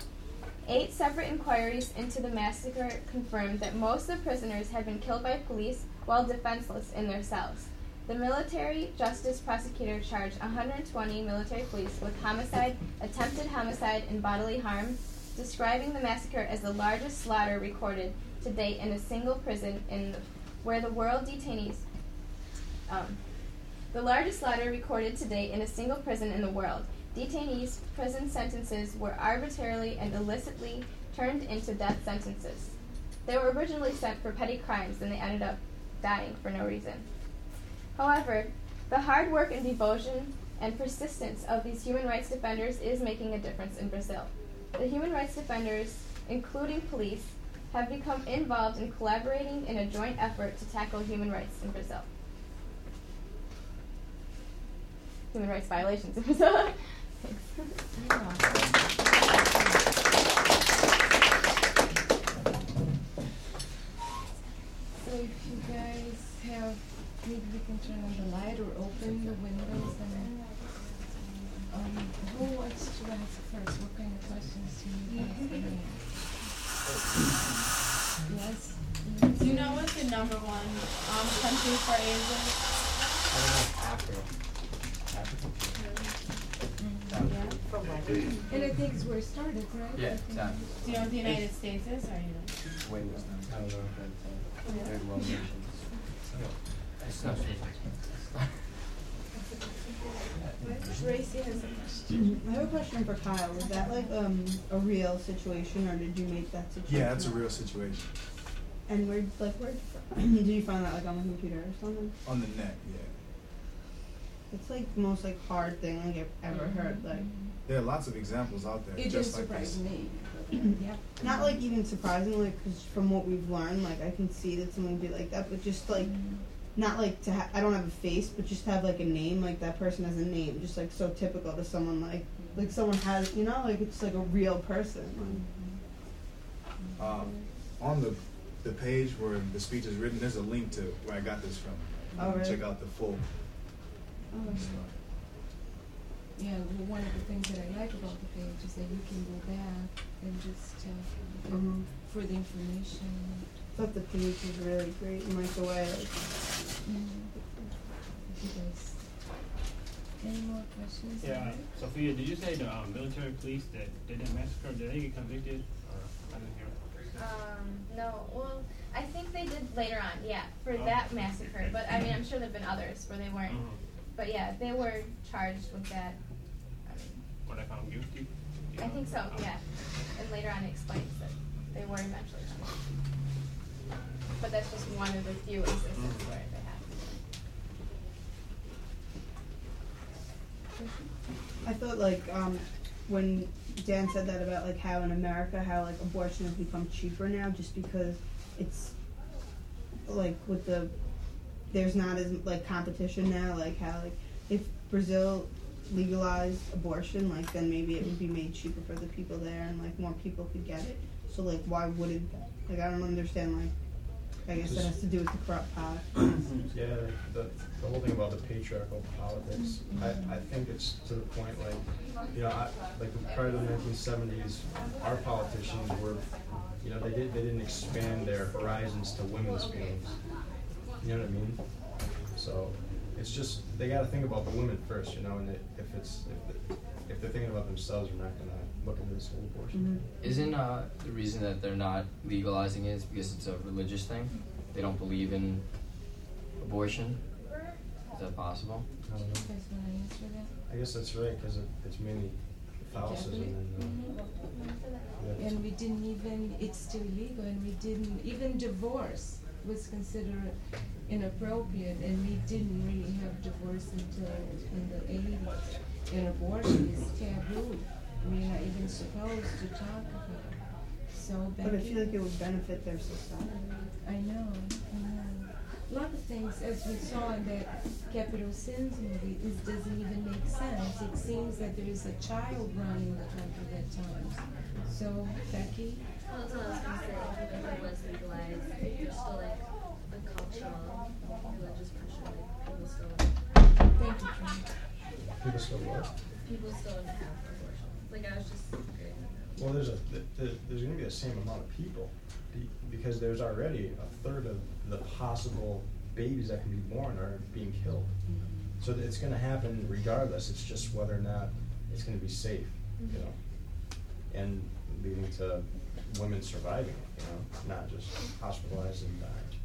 S6: Eight separate inquiries into the massacre confirmed that most of the prisoners had been killed by police while defenseless in their cells. The military justice prosecutor charged one hundred twenty military police with homicide, attempted homicide, and bodily harm, describing the massacre as the largest slaughter recorded to date in a single prison in the, where the world detainees um, the largest slaughter recorded to date in a single prison in the world. Detainees' prison sentences were arbitrarily and illicitly turned into death sentences. They were originally sent for petty crimes, and they ended up dying for no reason. However, the hard work and devotion and persistence of these human rights defenders is making a difference in Brazil. The human rights defenders, including police, have become involved in collaborating in a joint effort to tackle human rights in Brazil. Human rights violations in Brazil.
S1: So if you guys have, maybe we can turn on the light or open the windows and um, who wants to ask first? What kind of questions do you ask? Yes?
S11: Do you know what the number one um, country for AIDS is?
S7: I don't know, Africa. Africa.
S1: Yeah. And I think it's where it started, right?
S5: Yeah, exactly.
S11: Do you know what the United States is, or you know?
S7: Wait, I don't know.
S11: Yeah.
S7: Third world nations. It's not
S3: Tracy has a question. I have a question for Kyle. Was that like um a real situation, or did you make that situation?
S8: Yeah, that's a
S3: up?
S8: real situation.
S3: And where, like, where did you find that, like, on the computer or something?
S8: On the net, yeah.
S3: It's like the most like hard thing like I've ever heard. Like,
S8: there are lots of examples out there.
S1: It
S8: just
S1: just
S8: like
S1: surprised
S8: this.
S1: me. Yep.
S3: not like even surprisingly, because from what we've learned, like I can see that someone would be like that, but just like. Not like to ha- I don't have a face, but just have like a name, like that person has a name, just like so typical to someone like like someone has, you know, like it's like a real person.
S8: Um, on the the page where the speech is written, there's a link to where I got this from. You
S3: Oh,
S8: can
S3: really?
S8: Check out the full
S1: Oh,
S8: stuff.
S1: yeah, well, one of the things that I like about the page is that you can go back and just uh, get
S3: Mhm.
S1: further information.
S3: I thought the page was really great in like the way like.
S1: If you guys, any more questions?
S12: Yeah, Sophia, did you say the um, military police that did that massacre, did they get convicted? Or I didn't hear.
S6: Um, no, well, I think they did later on, yeah, for
S12: Oh.
S6: that massacre. But I mean, I'm sure there've been others where they weren't.
S12: Mhm.
S6: But yeah, they were charged with that. I mean,
S12: Were they found guilty? Do you
S6: I
S12: know?
S6: think so,
S12: Oh.
S6: yeah. And later on, it explains that they were eventually done. But that's just one of the few instances where they have.
S3: I thought like um, when Dan said that about like how in America how like abortion has become cheaper now just because it's like with the there's not as like competition now, like how like if Brazil legalized abortion, like then maybe it would be made cheaper for the people there and like more people could get it. So like why wouldn't like I don't understand like I guess that has to do with the corrupt pot.
S10: Yeah, like the, the whole thing about the patriarchal politics, I, I think it's to the point like, you know, I, like prior to the nineteen seventies, our politicians were, you know, they, did, they didn't expand their horizons to women's fields. You know what I mean? So it's just, they got to think about the women first, you know, and it, if it's, if, the, if they're thinking about themselves, we're not going to look into this whole abortion.
S3: Mm-hmm.
S5: Isn't uh, the reason that they're not legalizing it is because it's a religious thing? They don't believe in abortion? Is that possible?
S10: I don't know. I guess that's right, because it, it's mainly Catholicism and, uh, yeah.
S1: And we didn't even, it's still legal, and we didn't, even divorce was considered inappropriate, and we didn't really have divorce until in the eighties. And abortion is taboo. We're not even supposed to talk about it. So
S3: But I feel like it would benefit their society.
S1: I know, I know. A lot of things, as we saw in that Capital Sins movie, this doesn't even make sense. It seems that there is a child running the country at times. So, Becky?
S9: Well, that's what I was going to say. Even if it was legalized, there's still like the cultural, religious pressure. Like people still.
S1: Thank you, John.
S10: People still what?
S9: People still want to have abortion. Like I was just agreeing with that.
S10: Well, there's a th- th- there's going to be the same amount of people be- because there's already a third of the possible babies that can be born are being killed. Mm-hmm. So th- it's going to happen regardless. It's just whether or not it's going to be safe, mm-hmm. you know, and leading to women surviving, you know, not just hospitalized and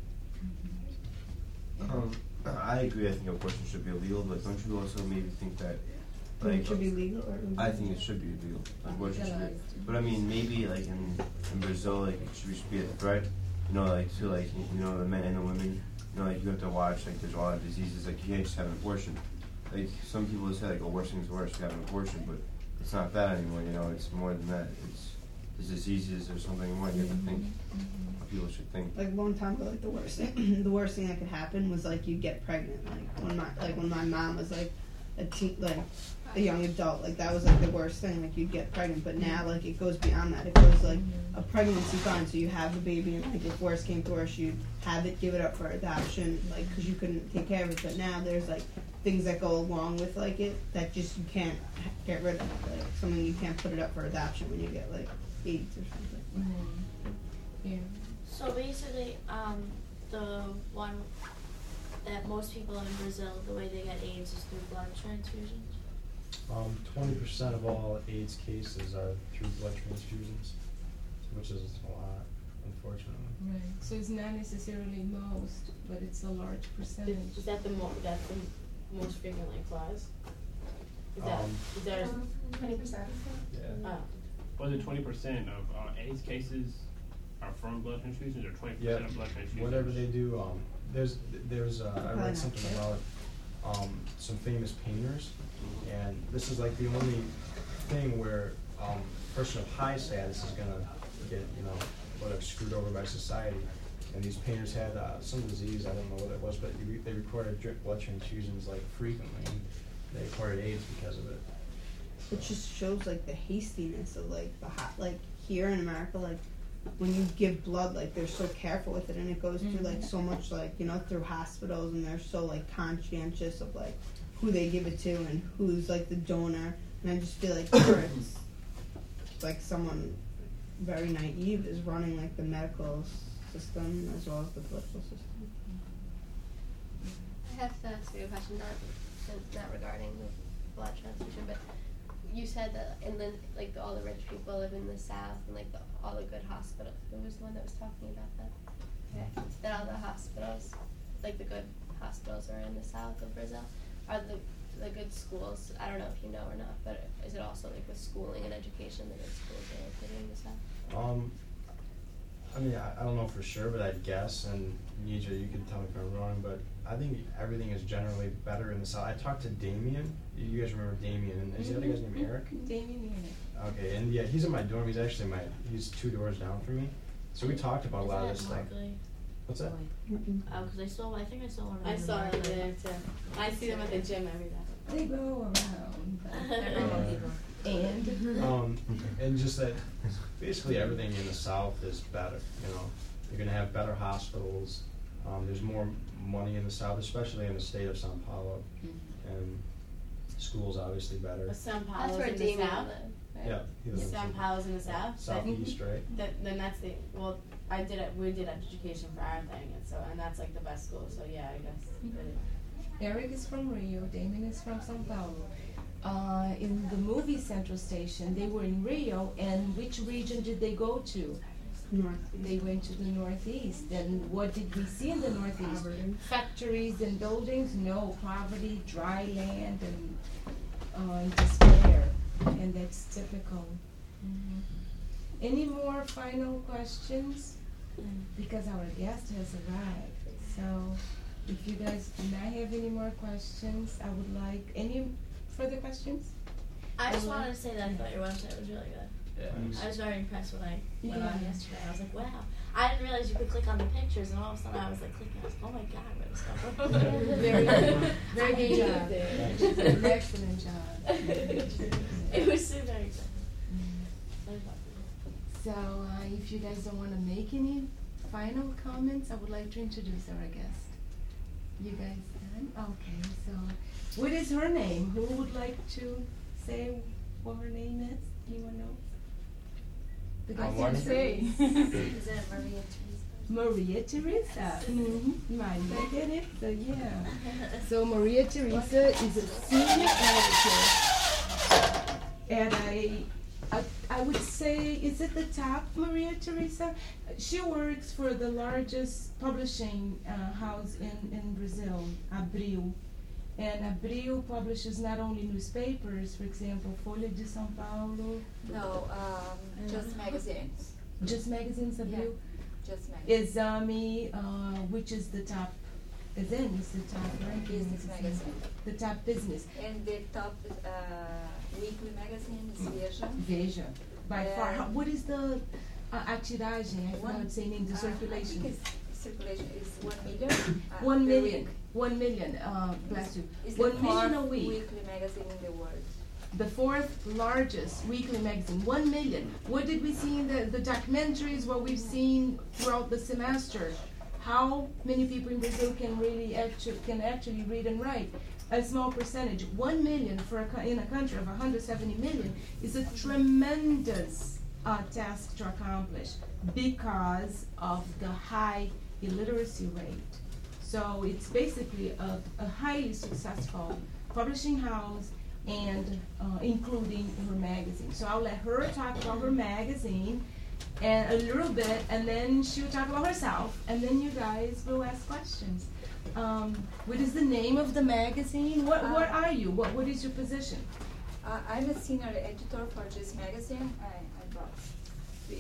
S10: dying.
S13: Um, I agree. I think abortion should be illegal, but don't you also maybe think that like
S3: it should be legal or illegal?
S13: I think it should be legal. Abortion should be, but I mean maybe like in, in Brazil, like it should, should be a threat, you know, like to like you know the men and the women, you know, like you have to watch like there's a lot of diseases like you can't just have an abortion. Like some people say like oh worse things worse you have an abortion, but it's not that anymore. You know, it's more than that. It's there's diseases or something more. You have to think. What people should think.
S3: Like a long time ago, like the worst thing, the worst thing that could happen was like you get pregnant. Like when my like when my mom was like a teen, like a young adult, like that was like the worst thing. Like you'd get pregnant, but now like it goes beyond that. It goes like a pregnancy fine, so you have the baby, and like if worse came to worse, you'd have it, give it up for adoption, like because you couldn't take care of it. But now there's like things that go along with like it that just you can't get rid of. Like something you can't put it up for adoption when you get like AIDS or something.
S1: Mm-hmm. Yeah.
S4: So basically, um, the one that most people in Brazil, the way they get AIDS is through blood transfusions.
S10: Um, twenty percent of all AIDS cases are through blood transfusions, which is a lot, unfortunately.
S1: Right. So it's not necessarily most, but it's a large percentage.
S14: Is, is that the mo- that's the most frequently applies? Is that
S10: Um,
S14: is there
S9: twenty percent?
S10: Yeah.
S14: Oh.
S12: Was it twenty percent of uh, AIDS cases are from blood transfusions, or twenty
S10: Yeah,
S12: percent of blood transfusions?
S10: whatever they do. Um, there's there's uh, I read something about um, some famous painters, and this is like the only thing where um, a person of high status is gonna get you know whatever screwed over by society. And these painters had uh, some disease, I don't know what it was, but they recorded drip blood transfusions like frequently, and they reported AIDS because of it.
S3: It just shows like the hastiness of like the hot like here in America, like when you give blood, like they're so careful with it, and it goes
S1: mm-hmm.
S3: through like so much like you know through hospitals, and they're so like conscientious of like who they give it to and who's like the donor. And I just feel like here it's, it's like someone very naive is running like the medical system as well as the political system.
S15: I have to ask you a question, not, not regarding the blood transfusion, but you said that in the like the, all the rich people live in the South and like the, all the good hospitals. Who was the one that was talking about that? Okay. That all the hospitals, like the good hospitals, are in the South of Brazil. Are the the good schools? I don't know if you know or not, but is it also like with schooling and education, the good schools are located in the South?
S10: Um, I mean, I, I don't know for sure, but I'd guess, and Nija, you can tell me if I'm wrong, but I think everything is generally better in the South. I talked to Damien. You guys remember Damien, and is the other guy's name Eric?
S1: Damien, yeah.
S10: Okay, and yeah, he's in my dorm. He's actually my, he's two doors down from me. So we talked about a lot of this stuff. What's that?
S4: Oh, because I saw, I think I saw one of them.
S14: I
S4: in
S14: saw
S4: the
S14: it
S4: market.
S14: there too. I see them at the gym every day.
S1: They go around. but they're
S14: Yeah.
S1: people. And
S10: Um, and just that basically everything in the South is better, you know. You're gonna have better hospitals. Um, there's more money in the South, especially in the state of Sao Paulo. And schools obviously better.
S14: But Sao
S15: That's
S14: Paulo's
S15: where
S14: in the
S15: Damien
S14: South.
S15: lived, right?
S10: Yeah, he lives in
S14: Sao
S10: Sao-
S14: Paulo's in the South.
S10: Southeast,
S14: That-
S10: right?
S14: That, then that's the, well, I did it, we did education for our thing, and so, and that's like the best school, so yeah, I guess. it-
S1: Eric is from Rio, Damon is from Sao Paulo. Uh, in the movie Central Station, they were in Rio, and which region did they go to?
S3: North.
S1: They went to the Northeast. And what did we see in the Northeast?
S3: Poverty.
S1: Factories and buildings? No, poverty, dry land, and uh, despair. And that's typical. Mhm. Any more final questions? Because our guest has arrived. So if you guys do not have any more questions, I would like, any further questions?
S4: I just
S1: Uh,
S4: wanted to say that I thought your website was really good.
S5: Yeah.
S4: I was very impressed when I went
S1: Yeah.
S4: on yesterday. I was like, wow. I didn't realize you could click on the pictures, and all of a sudden I was like clicking. I was like, oh my god, what is stuff?
S1: Very good. Very good job.
S4: Thank you.
S1: An excellent job.
S4: It was so very good.
S1: So, uh, if you guys don't want to make any final comments, I would like to introduce our guest. You guys done? Okay, so what is her name? Who would like to say what her name is? Anyone know? The guy
S5: Uh,
S1: can
S5: Marnie?
S1: say.
S15: Is it Maria Teresa?
S1: Maria Teresa. Mm-hmm. Might not get it, so yeah. So Maria Teresa is a senior editor at a, a, I would say, is it the top, Maria Teresa? She works for the largest publishing uh, house in, in Brazil, Abril. And Abril publishes not only newspapers, for example, Folha de São Paulo.
S16: No, um, just magazines.
S1: Just magazines, Abril?
S16: Yeah, just magazines.
S1: Exame, uh, which is the top, Exame is the top, right?
S16: Business magazine.
S1: The top business.
S16: And the top uh, weekly magazine is Veja.
S1: Veja. By far.
S16: And
S1: How, what is the uh, a tiragem? I forgot saying in the
S16: uh,
S1: circulation.
S16: I think it's circulation is one million. Uh,
S1: One
S16: per
S1: million.
S16: week.
S1: One million. Uh, bless you.
S16: It's
S1: One
S16: the
S1: million a
S16: fourth
S1: week.
S16: weekly magazine in the world.
S1: The fourth largest weekly magazine. One million. What did we see in the, the documentaries? What we've seen throughout the semester? How many people in Brazil can really actually can actually read and write? A small percentage. One million for a, co- in a country of one hundred seventy million is a tremendous uh, task to accomplish because of the high illiteracy rate. So it's basically a, a highly successful publishing house, and uh, including her magazine. So I'll let her talk about her magazine and a little bit, and then she'll talk about herself, and then you guys will ask questions. Um, what is the name of the magazine? What what are you? What what is your position?
S16: Uh, I'm a senior editor for this magazine. I, I brought three.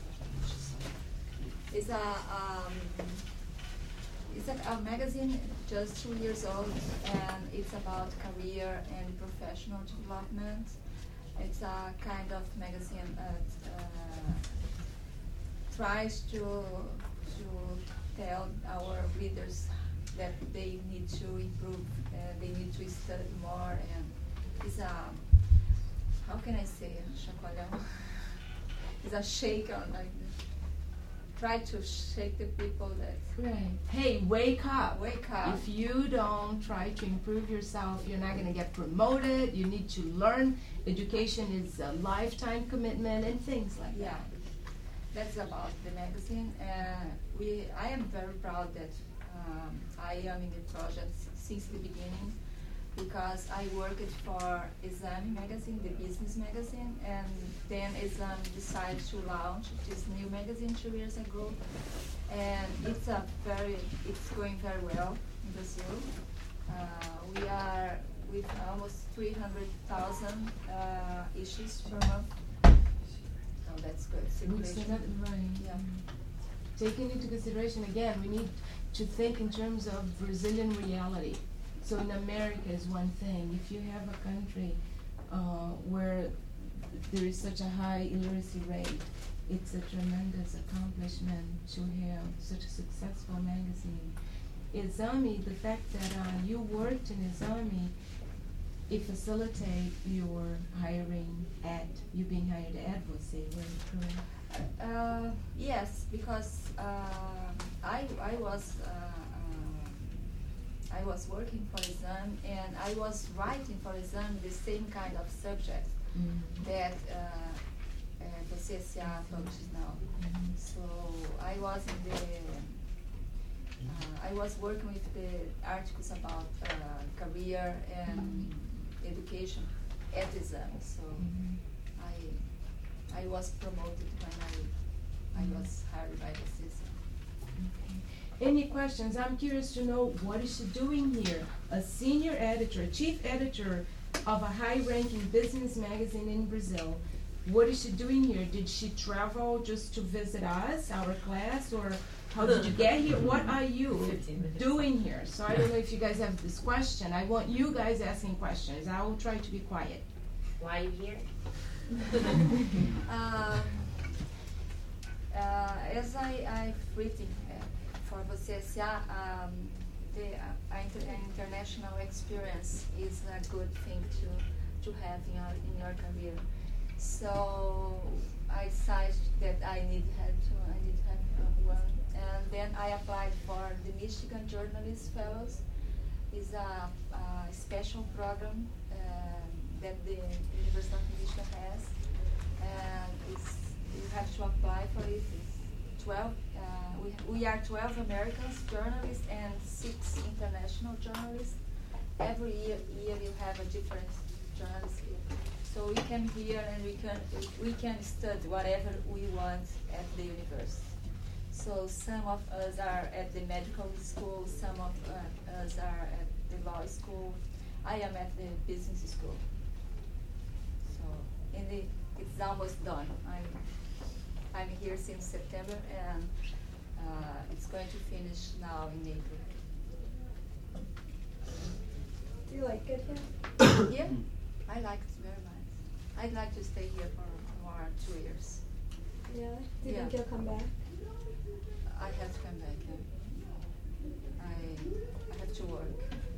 S16: It's a um, it's a, a magazine just two years old, and it's about career and professional development. It's a kind of magazine that uh, tries to to tell our readers that they need to improve, uh, they need to study more, and it's a, how can I say, chacoalhão? It's a shake on, like, try to shake the people that.
S1: Right. Hey, wake up.
S16: Wake up.
S1: If you don't try to improve yourself, you're not going to get promoted. You need to learn. Education is a lifetime commitment and things like
S16: Yeah.
S1: that.
S16: That's about the magazine. Uh, we, I am very proud that um, I am in the project since the beginning, because I worked for Exame magazine, the business magazine, and then Exame decided to launch this new magazine two years ago, and it's a very, it's going very well in Brazil. Uh, we are with almost three hundred thousand uh, issues per month. Oh, that's good.
S1: Which is
S16: Circulation.
S1: not right.
S16: Yeah.
S1: taking into consideration, again, we need to think in terms of Brazilian reality. So in America is one thing. If you have a country uh, where there is such a high illiteracy rate, it's a tremendous accomplishment to have such a successful magazine. Exame, the fact that uh, you worked in Exame, it facilitate your hiring at, you being hired at você, right? Correct?
S16: Uh, yes, because uh, I I was uh, uh, I was working for Exame and I was writing for Exame the same kind of subject mm-hmm. that uh, uh, você se publishes now. Mm-hmm. So I was in the uh, I was working with the articles about uh, career and mm-hmm. education at Exame. So mm-hmm. I. I was promoted when I, I was hired by the system.
S1: Okay. Any questions? I'm curious to know, what is she doing here? A senior editor, chief editor of a high-ranking business magazine in Brazil. What is she doing here? Did she travel just to visit us, our class, or how did you get here? What are you doing here? So I don't know if you guys have this question. I want you guys asking questions. I will try to be quiet.
S4: Why are you here?
S16: um, uh, as I, I've written uh, for você S A, um, the uh, inter international experience is a good thing to to have in your in your career. So I decided that I need had to I need to have uh, one, and then I applied for the Michigan Journalist Fellows. It's a, a special program Uh, that the University of Michigan has, and it's, you have to apply for it. It's twelve. Uh, we we are twelve Americans journalists and six international journalists. Every year, year you have a different journalist here, so we come here and we can we can study whatever we want at the university. So some of us are at the medical school, some of uh, us are at the law school. I am at the business school. And the, it's almost done. I'm I'm here since September, and uh, it's going to finish now in April.
S15: Do you like it here?
S16: Yeah, I like it very much. I'd like to stay here for more two years.
S15: Yeah. Do you
S16: yeah.
S15: think you'll come back?
S16: I have to come back. Yeah. I I have to work.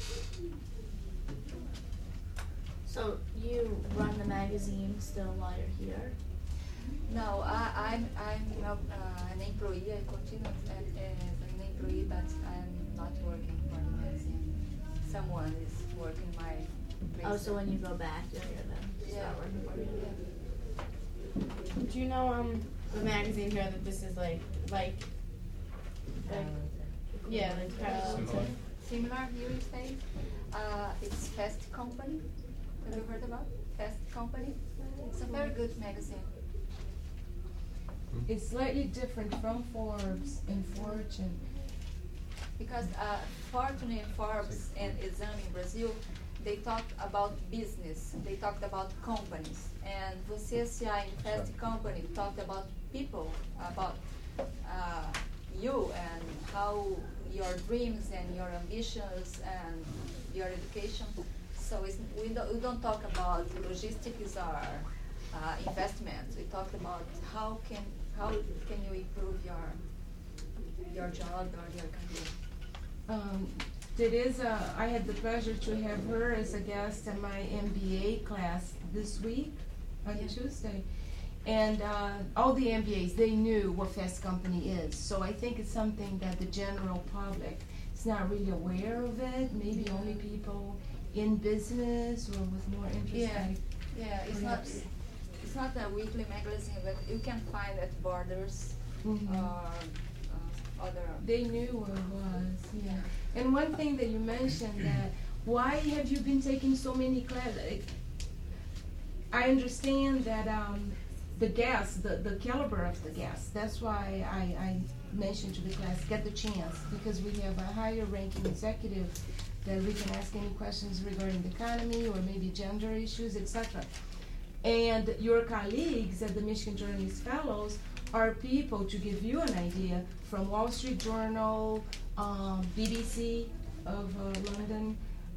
S4: So you run the magazine still while you're here?
S16: No, I, I'm I'm uh, an employee. I continue as, as an employee, but I'm not working for the magazine. Someone is working my place.
S4: Oh, so when you go back, you'll hear them
S16: yeah.
S4: start working for you.
S16: Yeah.
S14: Do you know um the magazine here that this is like like like yeah like parallel to
S16: Similar, you would say. Uh, it's Fast Company. Have you heard about Fast Company? It's a very good magazine.
S1: It's slightly different from Forbes and Fortune.
S16: Because uh, Fortune and Forbes and Exame in Brazil, they talked about business. They talked about companies. And Você S A in Fast Company talked about people, about uh, you and how your dreams and your ambitions and your education. So it's, we, don't, we don't talk about logistics or uh, investments. We talk about how can how can you improve your your job or your career.
S1: Um, Teresa, I had the pleasure to have her as a guest in my M B A class this week on yeah. Tuesday. And uh, all the M B As, they knew what Fast Company is. So I think it's something that the general public is not really aware of it. Maybe yeah. only people in business or with more interest.
S16: Yeah,
S1: like
S16: yeah. It's not it's not a weekly magazine, but you can find at Borders
S1: mm-hmm.
S16: or uh, other.
S1: They knew what it was. Yeah. And one thing that you mentioned that why have you been taking so many classes? I understand that um, the gas, the, the caliber of the gas. That's why I, I mentioned to the class, get the chance, because we have a higher ranking executive that we can ask any questions regarding the economy or maybe gender issues, et cetera. And your colleagues at the Michigan Journalist Fellows are people, to give you an idea, from Wall Street Journal, um, B B C of uh, London,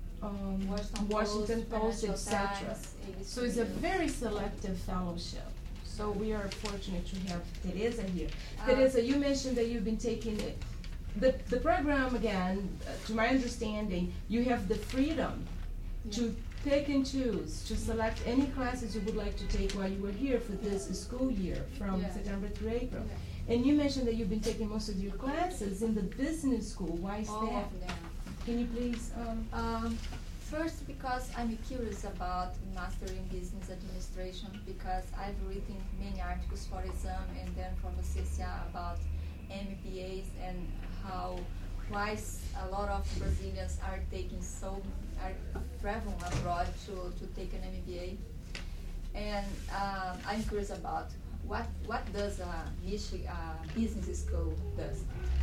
S1: um,
S16: Washington
S1: Washington
S16: Post,
S1: Post, et cetera.
S16: Times, A B C
S1: So it's a
S16: News.
S1: very selective fellowship. So we are fortunate to have Teresa here.
S16: Uh,
S1: Teresa, you mentioned that you've been taking it. The, the program, again, uh, to my understanding, you have the freedom to pick and choose, to select any classes you would like to take while you were here for this school year, from
S16: Yeah.
S1: September through April. And you mentioned that you've been taking most of your classes in the business school. Why is
S16: All
S1: that?
S16: of them.
S1: Can you please? Um,
S16: Um, first, because I'm curious about mastering business administration, because I've written many articles for exam and then for Vocecia about M B As and how why s- a lot of Brazilians are taking so are traveling abroad to, to take an M B A, and um, I'm curious about what what does a Michigan uh, business school does.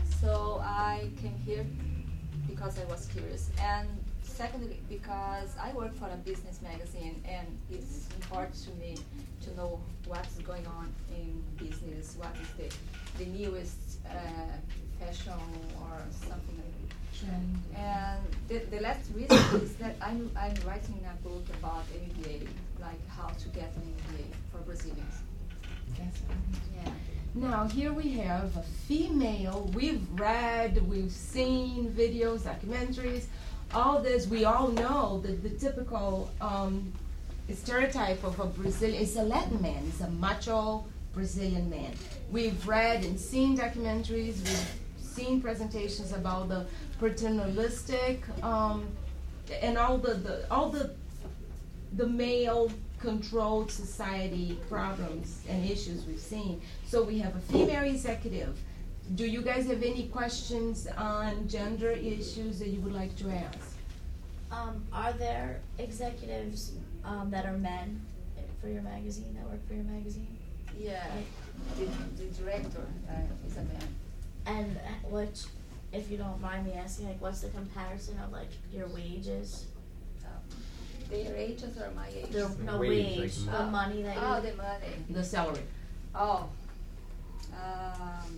S16: So I came here because I was curious, and secondly because I work for a business magazine, and it's important to me to know what's going on in business, what is the the newest uh, fashion or something like that.
S1: Trend.
S16: And the, the last reason is that I'm I'm writing a book about M B A, like how to get an M B A for Brazilians.
S1: That's
S16: Yeah.
S1: Now, here we have a female. We've read, we've seen videos, documentaries, all this. We all know that the typical um, stereotype of a Brazilian is a Latin man, is a macho Brazilian man. We've read and seen documentaries, we've seen presentations about the paternalistic um, and all the, the all the the male controlled society problems and issues we've seen. So we have a female executive. Do you guys have any questions on gender issues that you would like to ask?
S4: Um, are there executives um, that are men for your magazine, that work for your magazine?
S16: Yeah. The, the director uh, is a man.
S4: And uh, what, if you don't mind me asking, like, what's the comparison of like your wages?
S16: Their ages or my age?
S4: The, no
S5: Wage,
S4: wage,
S5: like-
S4: the money that
S16: Oh,
S4: you.
S16: the money.
S1: The salary.
S16: Oh. Um,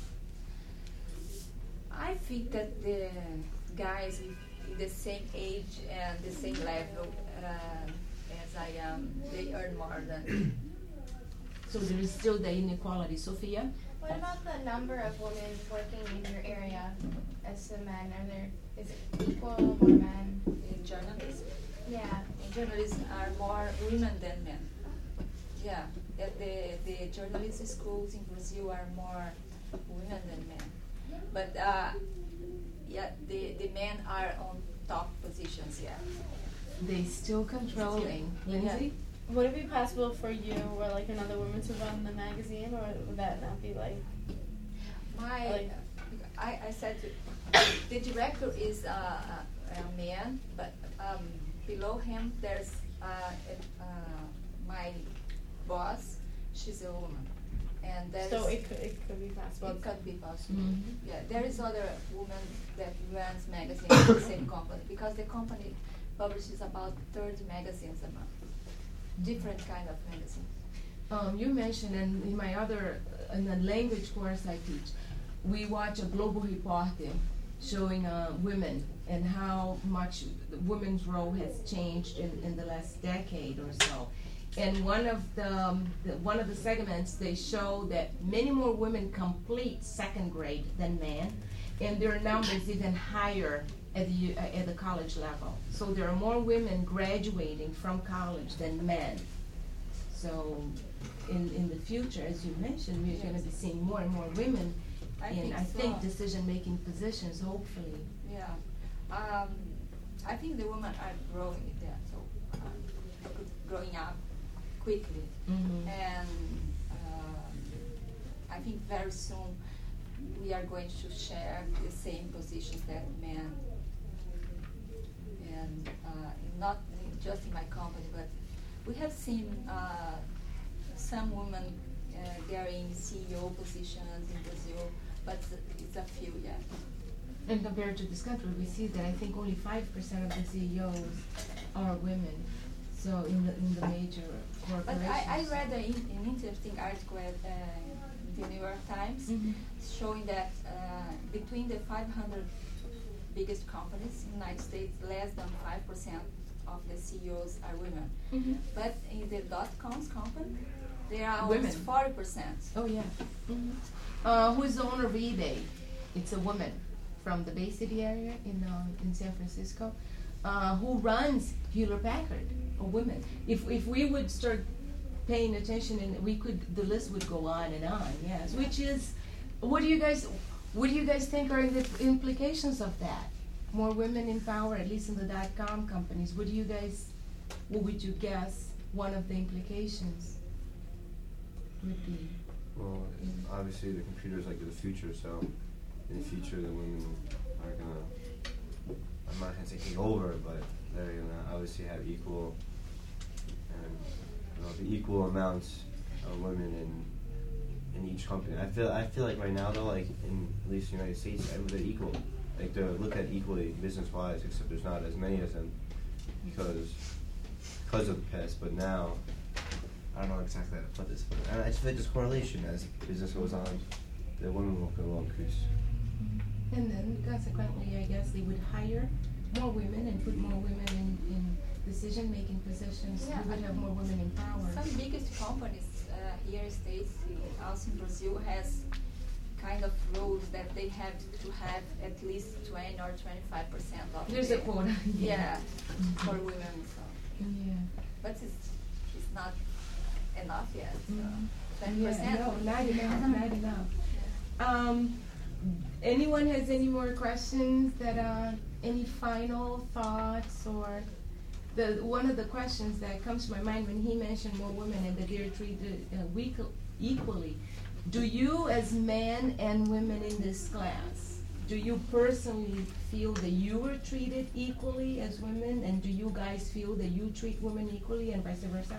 S16: I think that the guys in in the same age and the same level uh, as I am, they earn more than.
S1: So there is still the inequality. Sophia?
S6: What about the number of women working in your area as to men? Are there, is it equal, more men?
S16: In journalism?
S6: Yeah.
S16: In journalism are more women than men. Yeah, the, the, the journalism schools in Brazil are more women than men. But uh, yeah, the, the men are on top positions, yeah.
S1: They still controlling. Lindsay?
S6: Would it be possible for you or like another woman to run the magazine, or would that not be like?
S16: My,
S6: Like-
S16: I, I said to, the director is uh, a, a man, but um, below him there's uh, a, uh, my boss. She's a woman, and there's
S6: So it could it could be possible.
S16: it could be possible.
S1: Mhm.
S16: Yeah, there is other woman that runs magazines in the same company, because the company publishes about thirty magazines a month, different kind of magazines.
S1: Um, you mentioned, and in my other, in the language course I teach, we watch a global reporter showing uh, women and how much the women's role has changed in, in the last decade or so. And one of the, um, the one of the segments, they show that many more women complete second grade than men, and their numbers even higher at the uh, at the college level. So there are more women graduating from college than men. So in in the future, as you mentioned, we're going to be seeing more and more women
S16: I
S1: in
S16: think
S1: I
S16: so.
S1: think decision-making positions. Hopefully.
S16: Yeah, um, I think the women are growing there, so uh, growing up quickly,
S1: Mhm.
S16: and um, I think very soon we are going to share the same positions that men, and uh, not in- just in my company, but we have seen uh, some women uh, getting C E O positions in Brazil, but it's a few yet.
S1: And compared to this country, we see that I think only five percent of the C E Os are women. So in the in the major
S16: But
S1: corporations.
S16: I, I read a, in- an interesting article at uh, the New York Times,
S17: Mhm.
S16: showing that uh, between the five hundred biggest companies in the United States, less than five percent of the C E Os are women.
S17: Mhm.
S16: But in the dot-coms company, there are
S17: Women.
S16: almost forty percent.
S17: Oh yeah. Mhm. Uh, who is the owner of eBay? It's a woman from the Bay City area in uh, in San Francisco. Uh, who runs Hewlett Packard? A woman. If if we would start paying attention, and we could, the list would go on and on. Yes. Which is, what do you guys, what do you guys think are the implications of that? More women in power, at least in the dot-com companies. What do you guys, what would you guess one of the implications would be?
S13: Well, obviously the computer's like the future, so in the future the women are gonna, I'm not gonna say take over, but they're gonna obviously have equal and you know, the equal amounts of women in in each company. I feel I feel like right now though, like in at least the United States, they're equal. Like they're looked at equally business wise, except there's not as many of them because because of the past. But now I don't know exactly how to put this, but I just feel like there's correlation as business goes on, the women will, will increase.
S17: And then consequently, I guess they would hire more women and put more women in, in decision-making positions.
S16: Yeah,
S17: We would have more women in power.
S16: Some biggest companies uh, here in States, in- also in Brazil, has kind of rules that they have to have at least twenty or twenty-five percent of
S17: There's
S16: the,
S17: a quota,
S16: Yeah,
S17: yeah.
S16: for women. So.
S17: Yeah.
S16: But it's, it's not enough yet. So
S17: Mhm.
S16: twenty percent.
S17: Yeah, no, not enough, not enough. Um, anyone has any more questions that, uh, any final thoughts or the, one of the questions that comes to my mind when he mentioned more women and that they're treated uh, weak, equally. Do you as men and women in this class, do you personally feel that you were treated equally as women, and do you guys feel that you treat women equally and vice versa?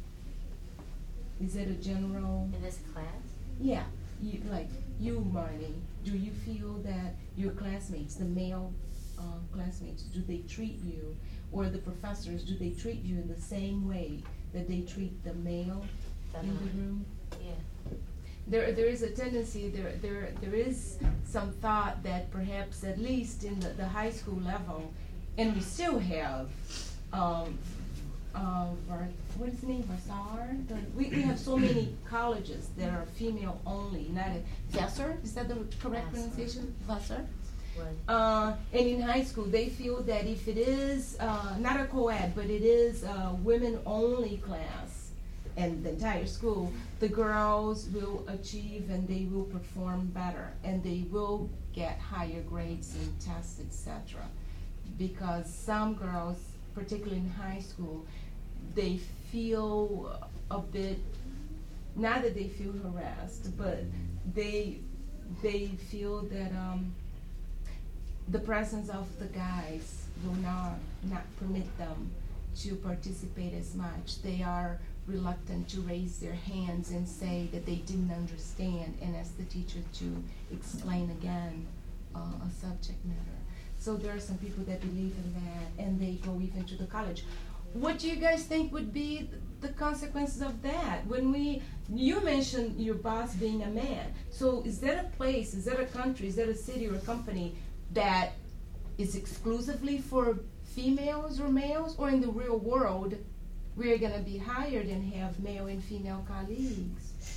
S17: Is it a general?
S18: In this class?
S17: Yeah, you, like you, Marnie, do you feel that your classmates, the male uh, classmates, do they treat you, or the professors, do they treat you in the same way that they treat the male in the room?
S18: Yeah.
S17: There, there is a tendency, there, there, there is some thought that perhaps at least in the, the high school level, and we still have, um, uh, Var- what is his name, Vassar? The, we, we have so many colleges that are female only, not a, Vassar, is that the correct
S18: Vassar.
S17: pronunciation? Vassar?
S18: Right.
S17: Uh, and in high school, they feel that if it is, uh, not a co-ed, but it is a women-only class, and the entire school, the girls will achieve and they will perform better, and they will get higher grades in tests, et cetera. Because some girls, particularly in high school, they feel a bit, not that they feel harassed, but they they feel that um, the presence of the guys will not not permit them to participate as much. They are reluctant to raise their hands and say that they didn't understand and ask the teacher to explain again uh, a subject matter. So there are some people that believe in that, and they go even to the college. What do you guys think would be th- the consequences of that? When we, you mentioned your boss being a man. So is there a place, is there a country, is there a city or a company that is exclusively for females or males, or in the real world, we're going to be hired and have male and female colleagues?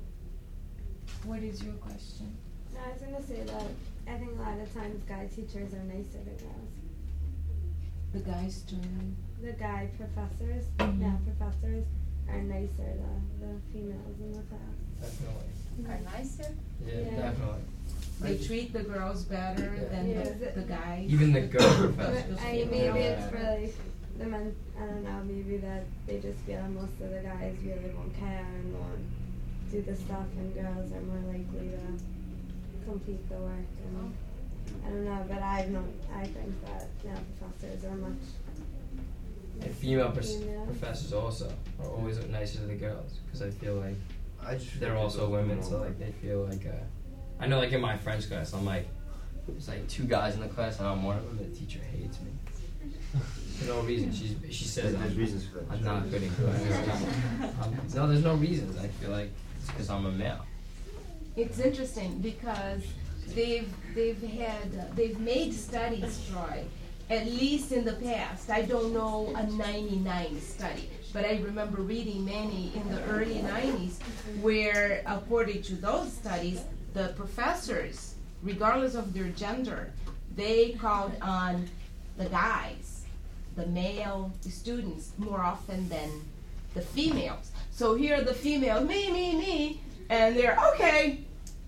S17: What is your question?
S19: No, I was going to say that I think a lot of times guy teachers are nicer than girls.
S17: The guys turn.
S19: The guy professors,
S17: Mhm.
S19: yeah, professors are nicer than the females in the class.
S5: Definitely.
S16: Are nicer?
S5: Yeah,
S19: Yeah.
S5: definitely.
S17: They treat the girls better
S5: Yeah.
S17: than
S19: Yeah.
S17: the, the guys.
S5: Even the girl
S19: But,
S5: professors.
S19: I mean, maybe
S5: Yeah.
S19: it's for like the men, I don't know, maybe that they just feel most of the guys really won't care and won't do the stuff, and girls are more likely to complete the work. And I don't know, but I've known, I think that now professors are much.
S5: And female pers-
S19: Female.
S5: professors also are always nicer to the girls, because I feel like
S13: I just feel
S5: they're
S13: like
S5: also
S13: those
S5: women,
S13: people-
S5: so like they feel like uh, I know like in my French class, I'm like, there's like two guys in the class, and I'm one of them. The teacher hates me for no reason. She's she says
S13: There's
S5: I'm,
S13: reasons for that.
S5: I'm not good in class. Um, no, there's no reasons. I feel like it's because I'm a male.
S17: it's interesting because they've they've had uh, they've made studies, Troy, at least in the past. I don't know a ninety-nine study, but I remember reading many in the early nineties where, according to those studies, the professors, regardless of their gender, they called on the guys, the male students, more often than the females. So here are the females, me, me, me, and they're, okay,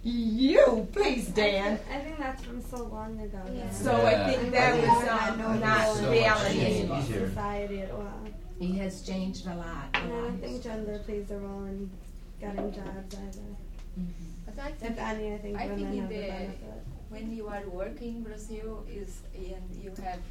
S17: you, please, Dan.
S19: I think, I think that's from so long ago. Yeah.
S17: So yeah. I think that was um, not
S19: so
S17: reality anymore.
S19: Society at all.
S17: It has changed a lot. A
S19: and
S17: lot.
S19: I don't think gender plays a role in getting jobs either.
S17: Mm-hmm.
S16: But I think,
S19: if any, I think
S16: I
S19: women
S16: think in
S19: have
S16: the,
S19: the benefit.
S16: When you are working in Brazil, is and you have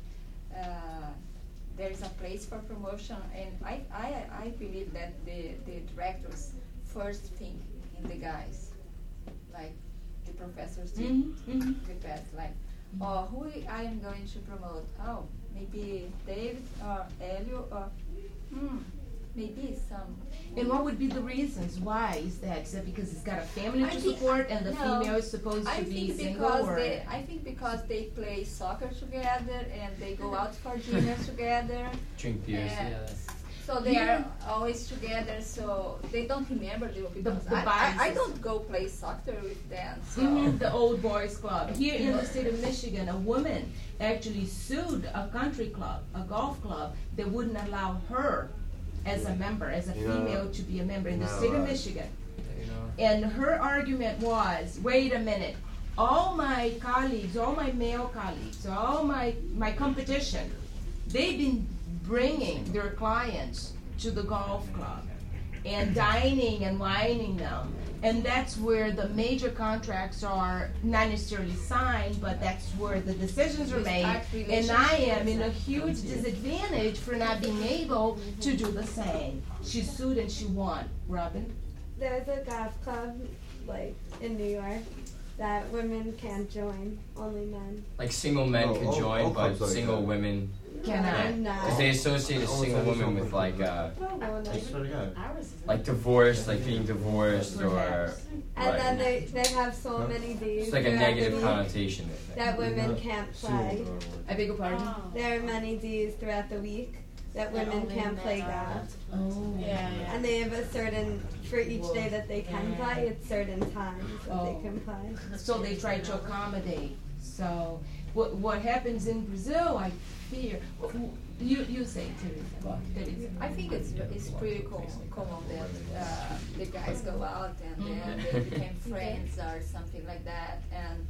S16: uh, there is a place for promotion, and I, I, I believe that the, the directors first think in the guys, like the professors did
S17: mm-hmm.
S16: mm-hmm. the best, like, mm-hmm. oh, who I am going to promote? Oh, maybe David or Elio or hmm, maybe some.
S17: And what would be the reasons? Why is that? Is that because it's got a family
S16: I
S17: to
S16: think-
S17: support and the
S16: no,
S17: female is supposed
S16: I
S17: to be
S16: think
S17: single?
S16: because
S17: Or
S16: they, I think because they play soccer together and they go out for dinner together.
S5: Drink beers
S16: and
S5: together.
S16: So they
S17: Yeah.
S16: are always together, so they don't remember you because
S17: the
S16: I, I, I
S17: biases.
S16: don't go play soccer with them. So.
S17: Mhm, the old boys club. Here in the state of Michigan, a woman actually sued a country club, a golf club, that wouldn't allow her as a member, as a
S13: You know,
S17: female, to be a member in the
S13: you know,
S17: state of
S13: uh,
S17: Michigan.
S5: You know.
S17: And her argument was, wait a minute, all my colleagues, all my male colleagues, all my, my competition, they've been bringing their clients to the golf club and dining and wining them. And that's where the major contracts are not necessarily signed, but that's where the decisions are
S16: You
S17: made.
S16: start
S17: And I am in a
S16: relationships.
S17: huge disadvantage for not being able to do the same. She sued and she won. Robin?
S19: There's a golf club, like, in New York that women can't join, only men.
S5: Like single men
S13: Oh,
S5: could
S13: all-
S5: join,
S13: all
S5: but
S13: clubs like
S5: single
S13: that.
S5: women
S17: Cannot.
S5: because they associate a
S13: Almost
S5: single
S13: every
S5: woman
S13: song
S5: with
S13: like
S5: like uh,
S13: I swear to God.
S5: like divorce, like being divorced or
S19: And
S5: right.
S19: then they, they have so many days.
S5: It's like a
S19: throughout
S5: negative
S19: the week
S5: connotation. I think.
S19: that women can't play.
S17: I beg your pardon?
S19: There are many days throughout the week that
S4: That
S19: women
S4: only
S19: can't
S4: men
S19: play
S4: are
S19: golf.
S17: Oh.
S4: Yeah, yeah.
S19: And they have a certain, for each day that they can
S4: Yeah.
S19: play, it's certain times that
S17: Oh.
S19: they can play.
S17: So they try to accommodate. So what what happens in Brazil, I fear. You you say, Teresa. Teresa.
S16: I think it's it's pretty cool, common that uh, the guys go out and then they become friends or something like that, and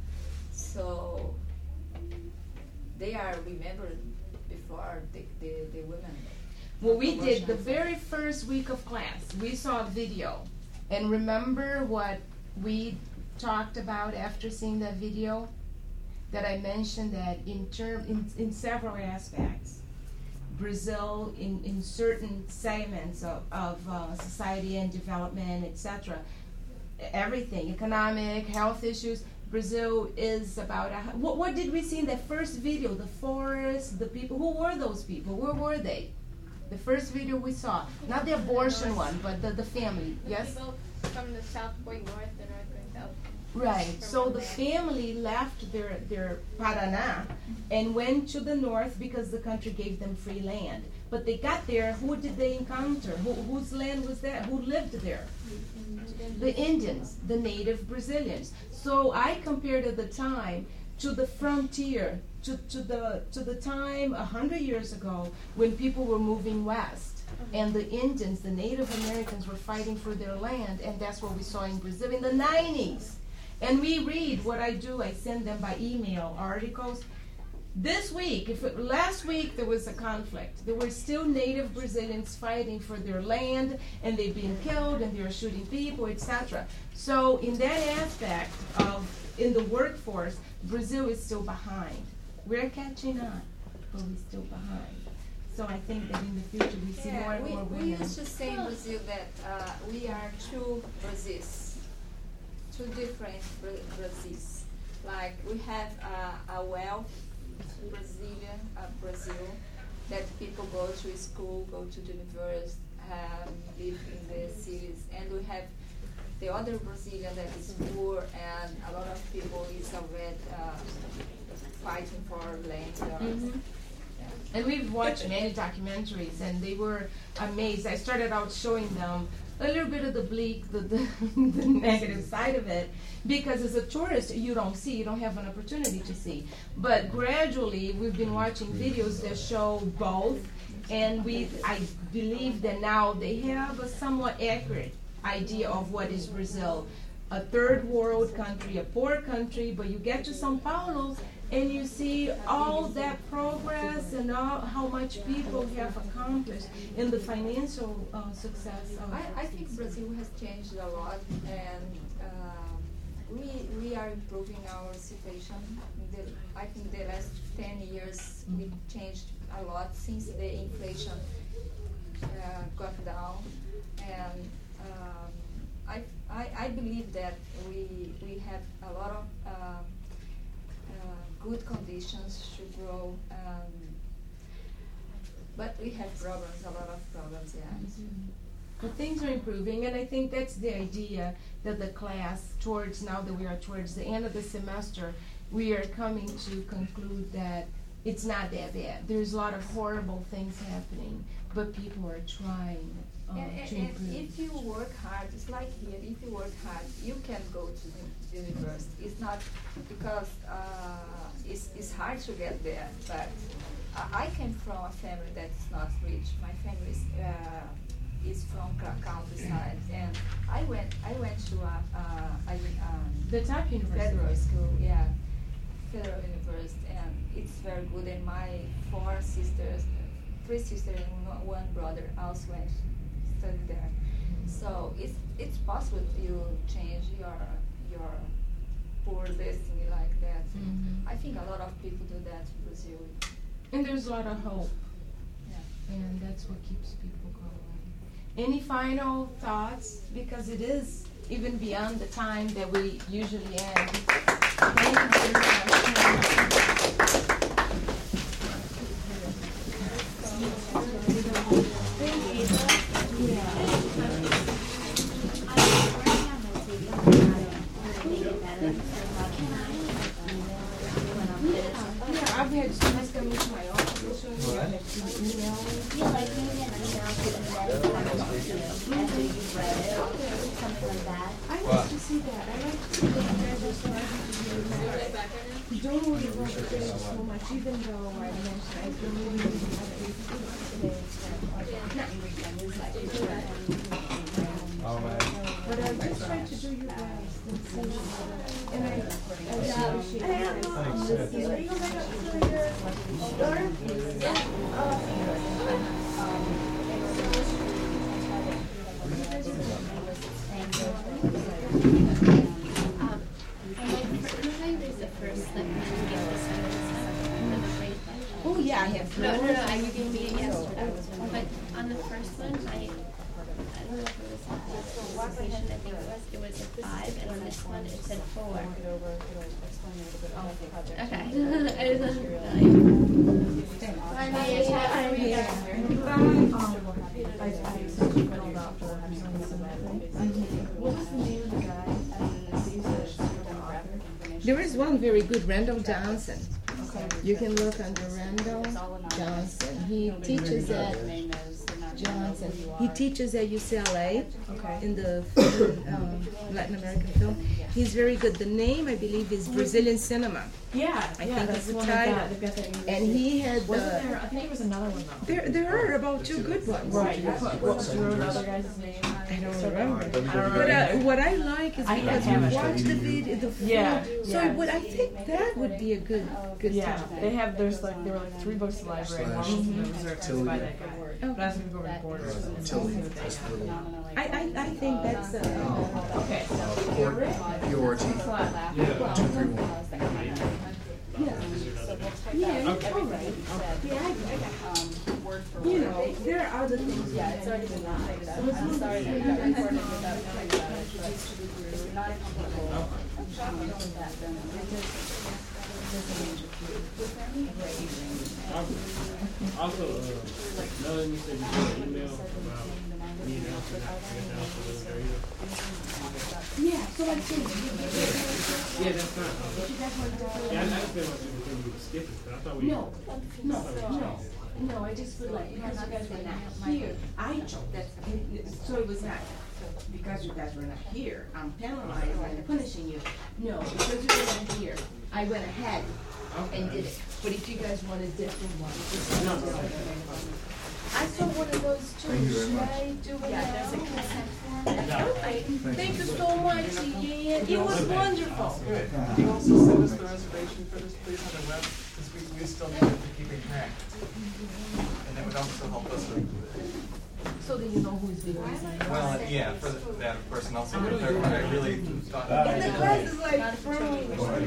S16: so they are remembered before the the, the women.
S17: Well, we did the very first week of class. We saw a video, and remember what we talked about after seeing that video? That I mentioned that in term in, in several aspects, Brazil in, in certain segments of, of uh, society and development, et cetera, everything, economic, health issues, Brazil is about, a, what, what did we see in that first video? The forest, the people, who were those people? Where were they? The first video we saw, not the abortion one, but the, the family,
S6: The
S17: yes?
S6: people from the south going north, the north going south.
S17: Right. So the family left their their Paraná and went to the north because the country gave them free land. But they got there. Who did they encounter? Who, whose land was that? Who lived there? The Indians, the native Brazilians. So I compared at the time to the frontier, to, to the to the time a hundred years ago when people were moving west. And the Indians, the Native Americans, were fighting for their land, and that's what we saw in Brazil in the nineties. And we read what I do. I send them by email articles. This week, if it, last week there was a conflict, there were still Native Brazilians fighting for their land, and they've been killed, and they're shooting people, et cetera. So in that aspect of in the workforce, Brazil is still behind. We're catching up, but we're still behind. So I think that in the future we see
S16: Yeah,
S17: more and
S16: we,
S17: more
S16: we
S17: women.
S16: used to say in Brazil that uh, we are two Brazils, two different Bra- Brazils. Like we have uh, a wealth Brazilian uh, Brazil that people go to school, go to the university, um, live in the cities, and we have the other Brazilian that is poor, and a lot of people is already uh, fighting for land.
S17: Mm-hmm. And we've watched many documentaries, and they were amazed. I started out showing them a little bit of the bleak, the, the, the negative side of it, because as a tourist, you don't see, you don't have an opportunity to see. But gradually, we've been watching videos that show both, and we, I believe that now they have a somewhat accurate idea of what is Brazil. A third world country, a poor country, but you get to São Paulo, and you see all that progress and all, how much people have accomplished in the financial uh, success. Of
S16: I, I think Brazil has changed a lot, and uh, we we are improving our situation. The, I think the last ten years mm-hmm. we changed a lot since the inflation uh, got down, and um, I, I I believe that we we have a lot of. Um, Uh, good conditions to grow, um, but we have problems, a lot of problems, yeah.
S17: Mm-hmm. But things are improving, and I think that's the idea that the class, towards now that we are towards the end of the semester, we are coming to conclude that it's not that bad. There's a lot of horrible things happening, but people are trying um,
S16: and, and,
S17: to
S16: and
S17: improve.
S16: if you work hard, it's like here, if you work hard, you can go to the university. It's not because uh, it's, it's hard to get there, but I, I came from a family that's not rich. My family is, uh, is from countryside, and I went I went to a, a, a um,
S17: the top university,
S16: federal school, yeah, federal university, and it's very good. And my four sisters, three sisters and one brother also went to study there. So it's it's possible you change your your poor destiny like that.
S17: Mm-hmm.
S16: I think a lot of people do that in Brazil.
S17: And there's a lot of hope.
S16: Yeah.
S17: And that's what keeps people going. Any final thoughts? Because it is even beyond the time that we usually end. Thank you very much. I've had students come into my office and show me email.
S4: Yeah, like maybe an email to them that you have talked to you after you've read it, something like that.
S17: I like to see that. I like to see that you guys are so happy to be here. Don't worry about the things so much, even though I mentioned I've been really
S10: Oh, man.
S17: But I just try to do your best and see. And I, I appreciate it.
S10: Thanks.
S17: Are you going back up to your daughter?
S11: Oh yeah, I have.
S15: No, no, no. I you gave me it yesterday. But on the first one, I I don't know if it was a presentation. I think it was. It was a five, and on this one it said four. Okay. I was
S17: What was the name of the guy? There is one very good, Randall Johnson. You can look under Randall Johnson. He teaches at Johnson. He teaches at U C L A in the um, Latin American film. He's very good. The name, I believe, is Brazilian Cinema.
S2: Yeah,
S17: I
S2: yeah,
S17: think
S2: that's
S17: it's
S2: the
S17: the
S2: one
S17: title.
S2: they've got. They've got that in
S17: And he had
S2: Wasn't
S17: the.
S2: there? I think there was another one though.
S17: There, there are about two good ones.
S2: Right. What, what was the other guy's name?
S17: I don't remember.
S2: I don't remember.
S17: But uh, what I like is
S2: I-
S17: because
S2: I have
S17: you
S2: it.
S17: watch the video, the film.
S2: Yeah,
S17: So
S2: yeah.
S17: what I think that would be a good, good
S2: Yeah,
S17: topic.
S2: they have. There's like there were like three books in the library. And one was in the
S17: Mhm.
S2: reserve by that guy. But I was gonna go over the borders and see what they have.
S17: I, I, I think that's a.
S2: Okay.
S8: P O R T. Two, three, one.
S17: Yeah, okay. All right. Yeah, I, I got word for You know, there are other things.
S14: Yeah, it's already been live. I'm sorry that you got recorded without knowing about it, but if you're not comfortable with that, then it is, it is a major key.
S12: Also, uh, Melanie said you sent an email about
S1: Yeah, so I think.
S12: Yeah, that's not. Yeah, I understand what you were saying, you were skipping, but I thought we.
S1: No, no, no, no, I just feel like, because you guys were not here, I chose. So it was not, because you guys were not here, I'm penalizing and punishing you. No, because you were not here, I went ahead and did it. But if you guys want a different one, just
S12: No,
S1: let me
S12: no,
S1: know.
S12: no.
S1: I saw one of those too.
S8: Thank you very
S1: Should
S8: much.
S1: I do it
S16: Yeah,
S1: now?
S16: there's a consent form.
S1: Okay, thank you so much again. It was wonderful.
S18: Good. Can you also send us the reservation for this, please, on the web? Because we, we still need to keep it track. And that would also help us with.
S1: So that you know who's doing it.
S18: Well, yeah, for the, that, of course, and also for the I really thought.
S1: And the class is like from.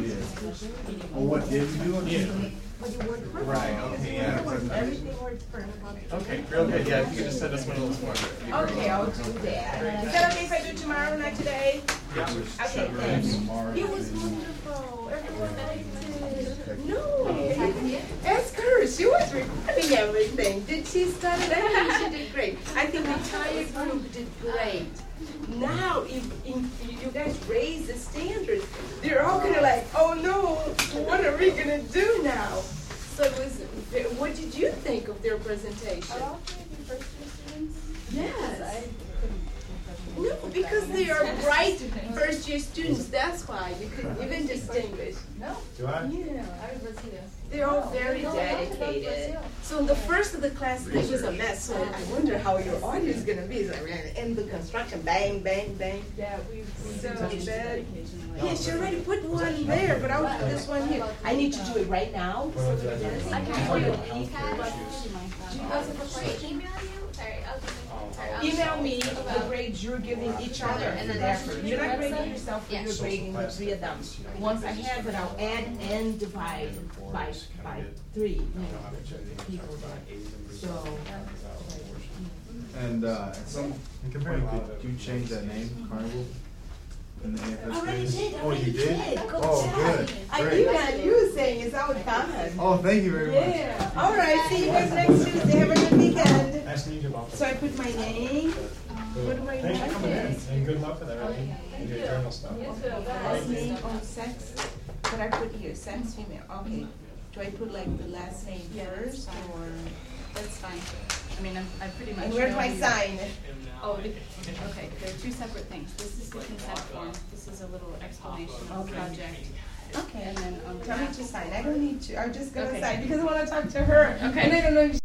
S8: Oh, what did you do?
S18: Yeah.
S1: But you worked perfect.
S18: Right, okay, yeah.
S1: Everything works perfect.
S18: Okay, real good, yeah, if you could just send us one of those forms. that'd be great.
S1: Okay, I'll do that. Is that okay if I do tomorrow, not today?
S18: Yeah.
S1: Okay, thanks. It was wonderful. Everyone liked it. No. Ask her. She was recording everything. Did she start it? I think she did great. I think the entire group did great. Now, if, if you guys raise the standards, they're all kind of like, oh no, what are we going to do now? So it was, what did you think of their presentation?
S9: Are all three of you first year students?
S1: Yes. No, because they are bright first year students, that's why you couldn't even distinguish.
S9: No.
S18: Do I?
S1: Yeah.
S9: I was Brazilian.
S1: They're all very
S9: No, I don't know
S1: dedicated.
S9: Brazil.
S1: So in the first of the class, it was a mess. So I wonder how your audience is gonna be. It's like man, in the construction, bang, bang, bang.
S9: Yeah, we.
S1: So bad. Yeah, she already put one there, but I'll put this one here. I need to do it right now. So that it's-
S4: I can do it. You can. Also, before I email you, sorry, I'll just. Sorry, I'll
S1: Email me the grades you're giving each other and then effort. You're not grading yourself, but
S4: Yeah.
S1: you're grading the three of them. Once I have it, I'll add and divide by, by three, you know, people there. So,
S8: And uh, at some point, did you change that name, Carnival? In the A F S
S1: already
S8: page?
S1: did,
S8: Oh,
S1: already
S8: you did?
S1: did. Go
S8: Oh,
S1: check.
S8: good.
S1: I
S8: Great.
S1: emailed you saying it's all done.
S8: Oh, thank you very much.
S1: Yeah. All right. See you guys next Tuesday. Have a good weekend.
S12: Nice to meet you, Bob.
S1: So I put my name. What do I
S12: Thanks for coming in,
S1: write?
S12: and good luck with everything, and your journal stuff.
S1: Last name on sex. What I put here, sex female. Okay. Do I put like the last name
S2: Yeah, that's
S1: first
S2: fine.
S1: or?
S2: That's fine. I mean, I'm, I pretty much.
S1: And where's
S2: know
S1: my
S2: you-
S1: sign?
S2: Oh, the- okay, there are two separate things. This is the consent form. This is a little explanation of the
S1: Okay.
S2: project.
S1: Okay.
S2: And then on the
S1: Tell me
S2: back.
S1: to sign. I don't need to. I'm just gonna
S2: Okay.
S1: sign because I want to talk to her.
S2: Okay.
S1: And I don't know if